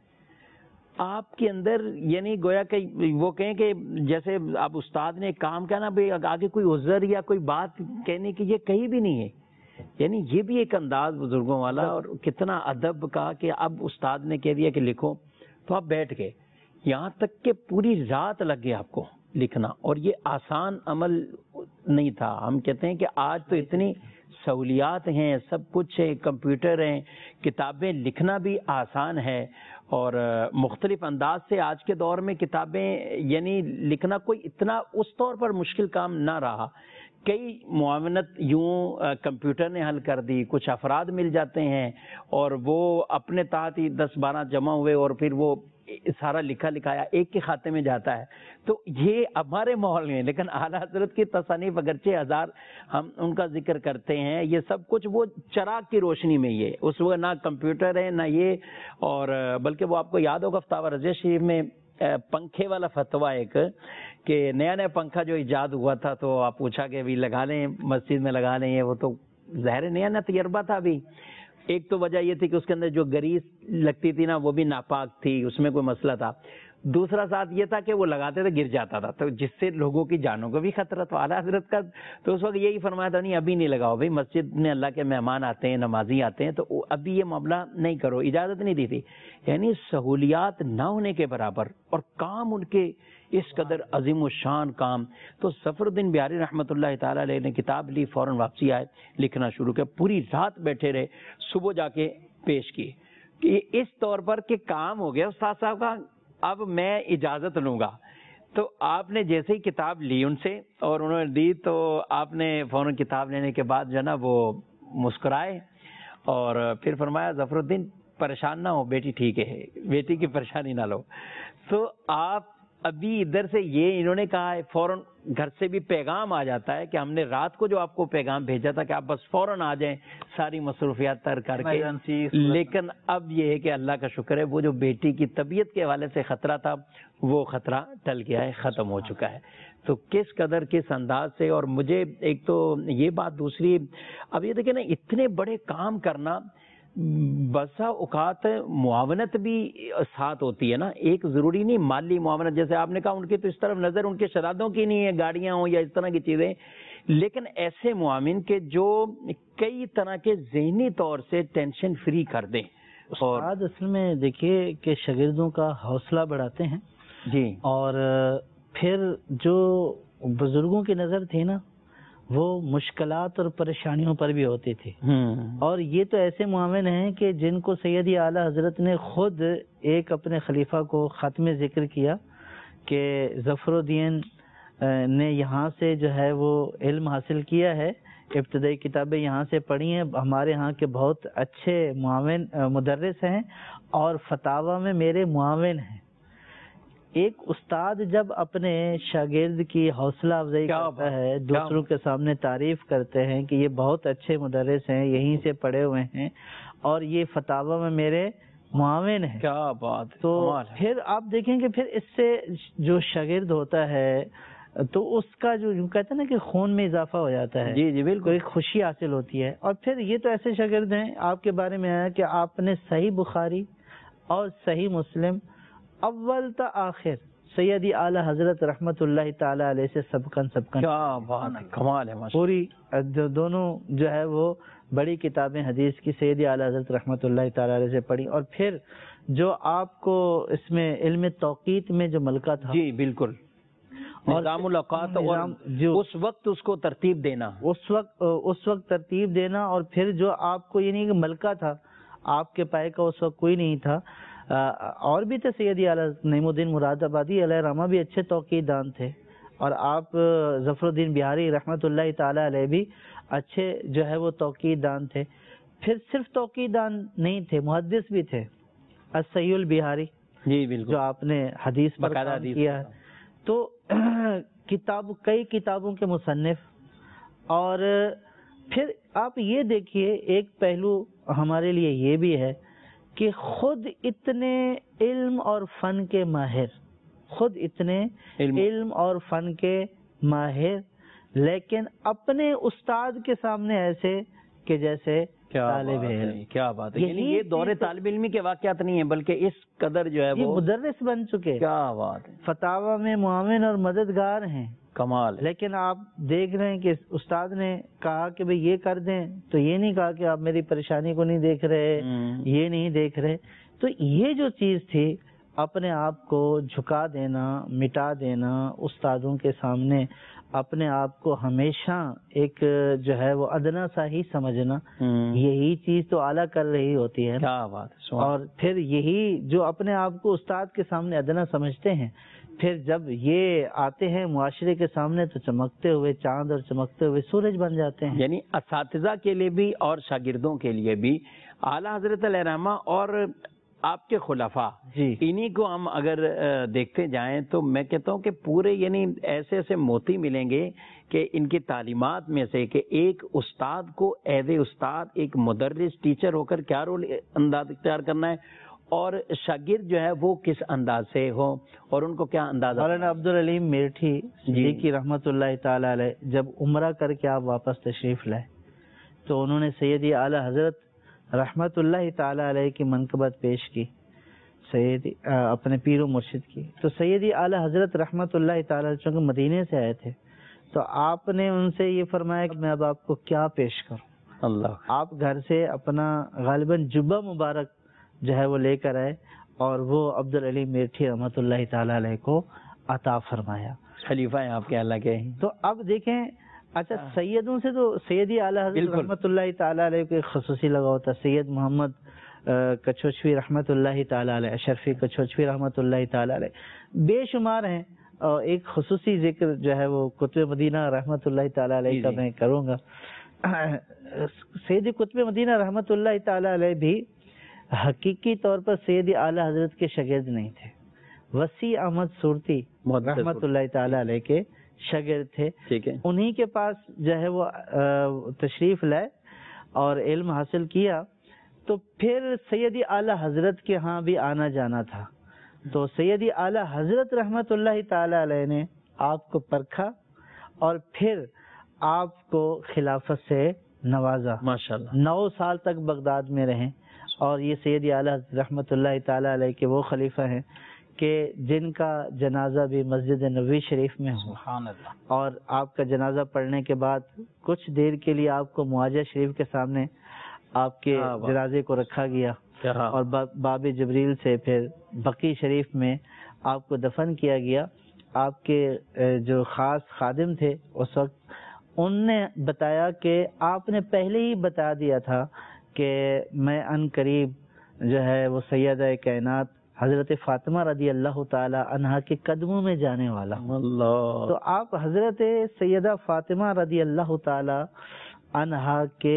آپ کے اندر یعنی گویا کہ وہ کہیں کہ جیسے اب استاد نے کام کیا نا بھائی، آگے کوئی عذر یا کوئی بات کہنے کی یہ کہیں بھی نہیں ہے، یعنی یہ بھی ایک انداز بزرگوں والا اور کتنا ادب کا کہ اب استاد نے کہہ دیا کہ لکھو تو آپ بیٹھ گئے، یہاں تک کہ پوری رات لگ گئی آپ کو لکھنا، اور یہ آسان عمل نہیں تھا۔ ہم کہتے ہیں کہ آج تو اتنی سہولیات ہیں، سب کچھ ہے، کمپیوٹر ہیں، کتابیں لکھنا بھی آسان ہے، اور مختلف انداز سے آج کے دور میں کتابیں یعنی لکھنا کوئی اتنا اس طور پر مشکل کام نہ رہا۔ کئی معاونت یوں کمپیوٹر نے حل کر دی، کچھ افراد مل جاتے ہیں اور وہ اپنے تحت ہی 10-12 جمع ہوئے اور پھر وہ سارا لکھا لکھایا ایک کے کھاتے میں جاتا ہے۔ تو یہ ہمارے ماحول میں، لیکن اعلیٰ حضرت کی تصانیف اگرچہ 1000 ہم ان کا ذکر کرتے ہیں، یہ سب کچھ وہ چراغ کی روشنی میں ہی ہے، اس وقت نہ کمپیوٹر ہے نہ یہ، اور بلکہ وہ آپ کو یاد ہوگا فتاوی رضیہ شریف میں پنکھے والا فتویٰ ایک کہ نیا پنکھا جو ایجاد ہوا تھا تو آپ پوچھا کہ ابھی لگا لیں مسجد میں لگا لیں، وہ تو ظاہر نیا تجربہ تھا ابھی۔ ایک تو وجہ یہ تھی کہ اس کے اندر جو گریس لگتی تھی نا وہ بھی ناپاک تھی، اس میں کوئی مسئلہ تھا۔ دوسرا ساتھ یہ تھا کہ وہ لگاتے تھے گر جاتا تھا، تو جس سے لوگوں کی جانوں کو بھی خطرہ تھا۔ اعلیٰ حضرت کا تو اس وقت یہی فرمایا تھا نہیں ابھی نہیں لگاؤ بھائی، مسجد میں اللہ کے مہمان آتے ہیں، نمازی آتے ہیں، تو ابھی یہ معاملہ نہیں کرو، اجازت نہیں دی تھی۔ یعنی سہولیات نہ ہونے کے برابر اور کام ان کے اس قدر عظیم الشان کام۔ تو ظفر الدین بہاری رحمۃ اللہ تعالی علیہ نے کتاب لی، فوراً واپسی آئے، لکھنا شروع کیا، پوری رات بیٹھے رہے، صبح جا کے پیش کیے کہ اس طور پر کہ کام ہو گیا استاد صاحب کا، اب میں اجازت لوں گا۔ تو آپ نے جیسے ہی کتاب لی ان سے اور انہوں نے دی تو آپ نے فوراً کتاب لینے کے بعد جو ہے نا وہ مسکرائے اور پھر فرمایا ظفر الدین پریشان نہ ہو بیٹی ٹھیک ہے, بیٹی کی پریشانی نہ لو. تو آپ ابھی ادھر سے یہ انہوں نے کہا ہے, فوراً گھر سے بھی پیغام آ جاتا ہے کہ ہم نے رات کو جو آپ کو پیغام بھیجا تھا کہ آپ بس فوراً آ جائیں ساری مصروفیات تر کر کے, لیکن اب یہ ہے کہ اللہ کا شکر ہے وہ جو بیٹی کی طبیعت کے حوالے سے خطرہ تھا وہ خطرہ ٹل گیا ہے, ختم ہو چکا ہے. تو کس قدر کس انداز سے, اور مجھے ایک تو یہ بات, دوسری اب یہ دیکھیں نا اتنے بڑے کام کرنا, بسا اوقات معاونت بھی ساتھ ہوتی ہے نا, ایک ضروری نہیں مالی معاونت, جیسے آپ نے کہا ان کی تو اس طرف نظر ان کے شرادوں کی نہیں ہے, گاڑیاں ہوں یا اس طرح کی چیزیں, لیکن ایسے معاون کے جو کئی طرح کے ذہنی طور سے ٹینشن فری کر دیں. اور اصل میں دیکھیے کہ شاگردوں کا حوصلہ بڑھاتے ہیں جی, اور پھر جو بزرگوں کی نظر تھی نا وہ مشکلات اور پریشانیوں پر بھی ہوتی تھی, اور یہ تو ایسے معاون ہیں کہ جن کو سیدی اعلیٰ حضرت نے خود ایک اپنے خلیفہ کو خط میں ذکر کیا کہ ظفر الدین نے یہاں سے جو ہے وہ علم حاصل کیا ہے, ابتدائی کتابیں یہاں سے پڑھی ہیں, ہمارے ہاں کے بہت اچھے معاون مدرس ہیں اور فتاوی میں میرے معاون ہیں. ایک استاد جب اپنے شاگرد کی حوصلہ افزائی کرتا ہے, دوسروں کے سامنے تعریف کرتے ہیں کہ یہ بہت اچھے مدرس ہیں, یہیں سے پڑھے ہوئے ہیں اور یہ فتاوی میں میرے معاون ہیں, کیا بات. تو پھر آپ دیکھیں کہ پھر اس سے جو شاگرد ہوتا ہے تو اس کا جو کہتے ہیں نا کہ خون میں اضافہ ہو جاتا ہے, جی جی بالکل, ایک خوشی حاصل ہوتی ہے. اور پھر یہ تو ایسے شاگرد ہیں, آپ کے بارے میں آیا کہ آپ نے صحیح بخاری اور صحیح مسلم اول تا آخر سیدی اعلیٰ حضرت رحمت اللہ تعالی علیہ سے سبقن کیا بات ہے, کمال ہے, پوری دونوں جو ہے وہ بڑی کتابیں حدیث کی سیدی اعلیٰ حضرت رحمت اللہ تعالی علیہ سے پڑھی. اور پھر جو آپ کو اس میں علم توقیت میں جو ملکہ تھا, جی بالکل, نظام الاوقات, اس وقت اس کو ترتیب دینا, اس وقت ترتیب دینا, اور پھر جو آپ کو یہ نہیں کہ ملکہ تھا, آپ کے پائے کا اس وقت کوئی نہیں تھا, اور بھی تھے سیدی اعلیٰ نعیم الدین مراد آبادی علیہ رحمہ بھی اچھے توقیع دان تھے, اور آپ ظفر الدین بہاری رحمۃ اللہ تعالی علیہ بھی اچھے جو ہے وہ توقیع دان تھے. پھر صرف توقیع دان نہیں تھے, محدث بھی تھے, الصحیح البہاری, جی بالکل, جو آپ نے حدیث پر کام کیا ہے. تو کئی کتابوں کے مصنف. اور پھر آپ یہ دیکھیے ایک پہلو ہمارے لیے یہ بھی ہے کہ خود اتنے علم اور فن کے ماہر, خود اتنے علم اور فن کے ماہر, لیکن اپنے استاد کے سامنے ایسے کہ جیسے طالب علم. کیا بات ہے, یعنی یہ دور طالب علمی کے واقعات نہیں ہیں بلکہ اس قدر جو ہے وہ مدرس بن چکے. کیا بات ہے, فتاوی میں معاون اور مددگار ہیں, کمال. لیکن آپ دیکھ رہے ہیں کہ استاد نے کہا کہ بھئی یہ کر دیں, تو یہ نہیں کہا کہ آپ میری پریشانی کو نہیں دیکھ رہے, یہ نہیں دیکھ رہے. تو یہ جو چیز تھی, اپنے آپ کو جھکا دینا, مٹا دینا, استادوں کے سامنے اپنے آپ کو ہمیشہ ایک جو ہے وہ ادنا سا ہی سمجھنا, یہی چیز تو اعلیٰ کر رہی ہوتی ہے. کیا بات. اور پھر یہی جو اپنے آپ کو استاد کے سامنے ادنا سمجھتے ہیں, پھر جب یہ آتے ہیں معاشرے کے سامنے تو چمکتے ہوئے چاند اور چمکتے ہوئے سورج بن جاتے ہیں. یعنی اساتذہ کے لیے بھی اور شاگردوں کے لیے بھی اعلیٰ حضرت علیہ رحمہ اور آپ کے خلفاء, جی انہی کو ہم اگر دیکھتے جائیں تو میں کہتا ہوں کہ پورے یعنی ایسے ایسے موتی ملیں گے کہ ان کی تعلیمات میں سے کہ ایک استاد کو ایز اے استاد, ایک مدرس ٹیچر ہو کر کیا رول انداز اختیار کرنا ہے, اور شاگرد جو ہے وہ کس انداز سے ہو اور ان کو کیا اندازہ. مولانا عبدالعلیم میرٹھی کی رحمت اللہ تعالی علیہ جب عمرہ کر کے آپ واپس تشریف لائے تو انہوں نے سیدی اعلیٰ حضرت رحمت اللہ تعالی علیہ کی منقبت پیش کی, سیدی اپنے پیر و مرشد کی. تو سیدی اعلیٰ حضرت رحمت اللہ تعالی علیہ چونکہ مدینے سے آئے تھے تو آپ نے ان سے یہ فرمایا کہ میں اب آپ کو کیا پیش کروں. اللہ, آپ گھر سے اپنا غالباً جبہ مبارک جو ہے وہ لے کر آئے اور وہ عبدالعلی میرٹھی رحمت اللہ تعالی علیہ کو عطا فرمایا. خلیفہ ہیں آپ کے اللہ کے. تو اب دیکھیں, اچھا سیدوں سے تو سیدی اعلیٰ حضرت رحمت اللہ تعالی علیہ کو خصوصی لگا ہوتا. سید محمد کچھوچوی رحمت اللہ تعالی علیہ, اشرفی کچھوچوی رحمت اللہ تعالی علیہ, بے شمار ہیں. ایک خصوصی ذکر جو ہے وہ قطب مدینہ رحمۃ اللہ تعالی علیہ کا میں کروں گا. سید قطب مدینہ رحمۃ اللہ تعالی علیہ بھی حقیقی طور پر سید اعلیٰ حضرت کے شاگرد نہیں تھے. وسیع احمد صورتی رحمۃ اللہ تعالی علیہ کے شاگرد تھے. انہی کے پاس جو ہے وہ تشریف لائے اور علم حاصل کیا. تو پھر سیدی اعلیٰ حضرت کے ہاں بھی آنا جانا تھا. تو سیدی اعلیٰ حضرت رحمۃ اللہ تعالی علیہ نے آپ کو پرکھا اور پھر آپ کو خلافت سے نوازا. ماشاءاللہ 9 سال تک بغداد میں رہیں. اور یہ سیدی اعلیٰ رحمۃ اللہ تعالی علیہ کے وہ خلیفہ ہیں کہ جن کا جنازہ بھی مسجد نبوی شریف میں ہو. سبحان اللہ. اور آپ کا جنازہ پڑھنے کے بعد کچھ دیر کے لیے آپ کو معاجہ شریف کے سامنے آپ کے جنازے کو رکھا گیا اور باب جبریل سے پھر بقی شریف میں آپ کو دفن کیا گیا. آپ کے جو خاص خادم تھے اس وقت ان نے بتایا کہ آپ نے پہلے ہی بتا دیا تھا کہ میں ان قریب جو ہے وہ سیدہ کائنات حضرت فاطمہ رضی اللہ تعالی عنہا کے قدموں میں جانے والا. اللہ. تو آپ حضرت سیدہ فاطمہ رضی اللہ تعالی عنہا کے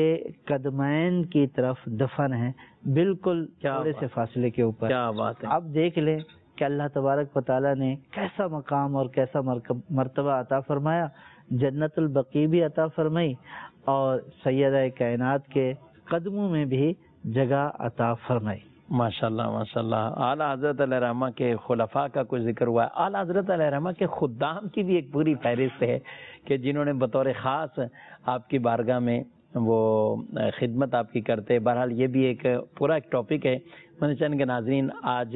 قدمین کی طرف دفن ہیں, بالکل تھوڑے سے فاصلے کے اوپر. کیا بات ہے. آپ دیکھ لیں کہ اللہ تبارک و تعالی نے کیسا مقام اور کیسا مرتبہ عطا فرمایا. جنت البقیع بھی عطا فرمائی اور سیدہ کائنات کے قدموں میں بھی جگہ عطا فرمائی. ماشاءاللہ ماشاءاللہ. اعلیٰ حضرت علیہ رحمہ کے خلفاء کا کچھ ذکر ہوا ہے. اعلیٰ حضرت علیہ رحمہ کے خدام کی بھی ایک پوری فہرست ہے کہ جنہوں نے بطور خاص آپ کی بارگاہ میں وہ خدمت آپ کی کرتے. بہرحال یہ بھی ایک پورا ایک ٹاپک ہے. مدنی چینل کے ناظرین, آج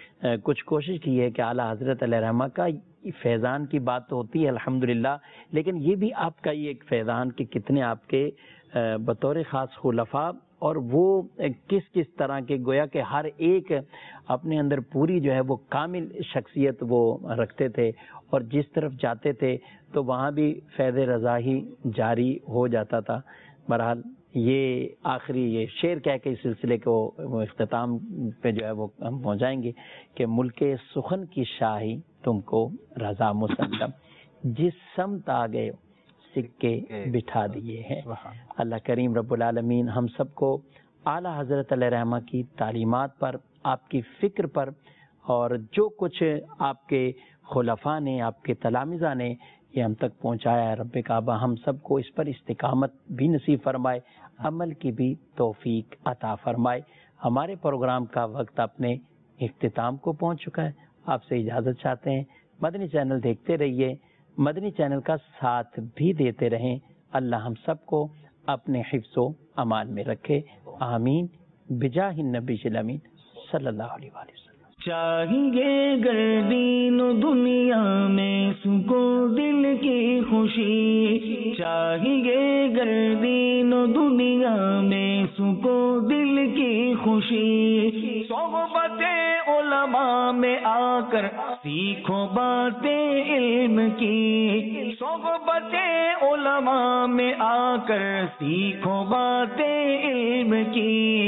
کچھ کوشش کی ہے کہ اعلیٰ حضرت علیہ رحمہ کا فیضان کی بات تو ہوتی ہے الحمدللہ, لیکن یہ بھی آپ کا یہ ایک فیضان کہ کتنے آپ کے بطور خاص خلفاء اور وہ کس کس طرح کے, گویا کہ ہر ایک اپنے اندر پوری جو ہے وہ کامل شخصیت وہ رکھتے تھے اور جس طرف جاتے تھے تو وہاں بھی فیض رضا ہی جاری ہو جاتا تھا. بہرحال یہ آخری یہ شعر کہہ کے اس سلسلے کو اختتام پہ جو ہے وہ ہم پہنچائیں گے کہ ملک سخن کی شاہی تم کو رضا مسلم, جس سمت آ گئے سکے بٹھا دیے ہیں. اللہ کریم رب العالمین ہم سب کو اعلیٰ حضرت علیہ رحمہ کی تعلیمات پر, آپ کی فکر پر اور جو کچھ آپ کے خلفاء نے, آپ کے تلامذہ نے یہ ہم تک پہنچایا ہے, رب کعبہ ہم سب کو اس پر استقامت بھی نصیب فرمائے, عمل کی بھی توفیق عطا فرمائے. ہمارے پروگرام کا وقت اپنے اختتام کو پہنچ چکا ہے. آپ سے اجازت چاہتے ہیں. مدنی چینل دیکھتے رہیے, مدنی چینل کا ساتھ بھی دیتے رہیں. اللہ ہم سب کو اپنے حفظ و امان میں رکھے. آمین بجاہ النبی الامین صلی اللہ علیہ وآلہ وسلم. چاہیے گر دین و دنیا میں سکون دل کی خوشی, چاہیے گر دین و دنیا میں سکون دل کی خوشی, صحبت علماء میں آ کر سیکھو باتیں علم کی, صحبت علماء میں آ کر سیکھو باتیں علم کی.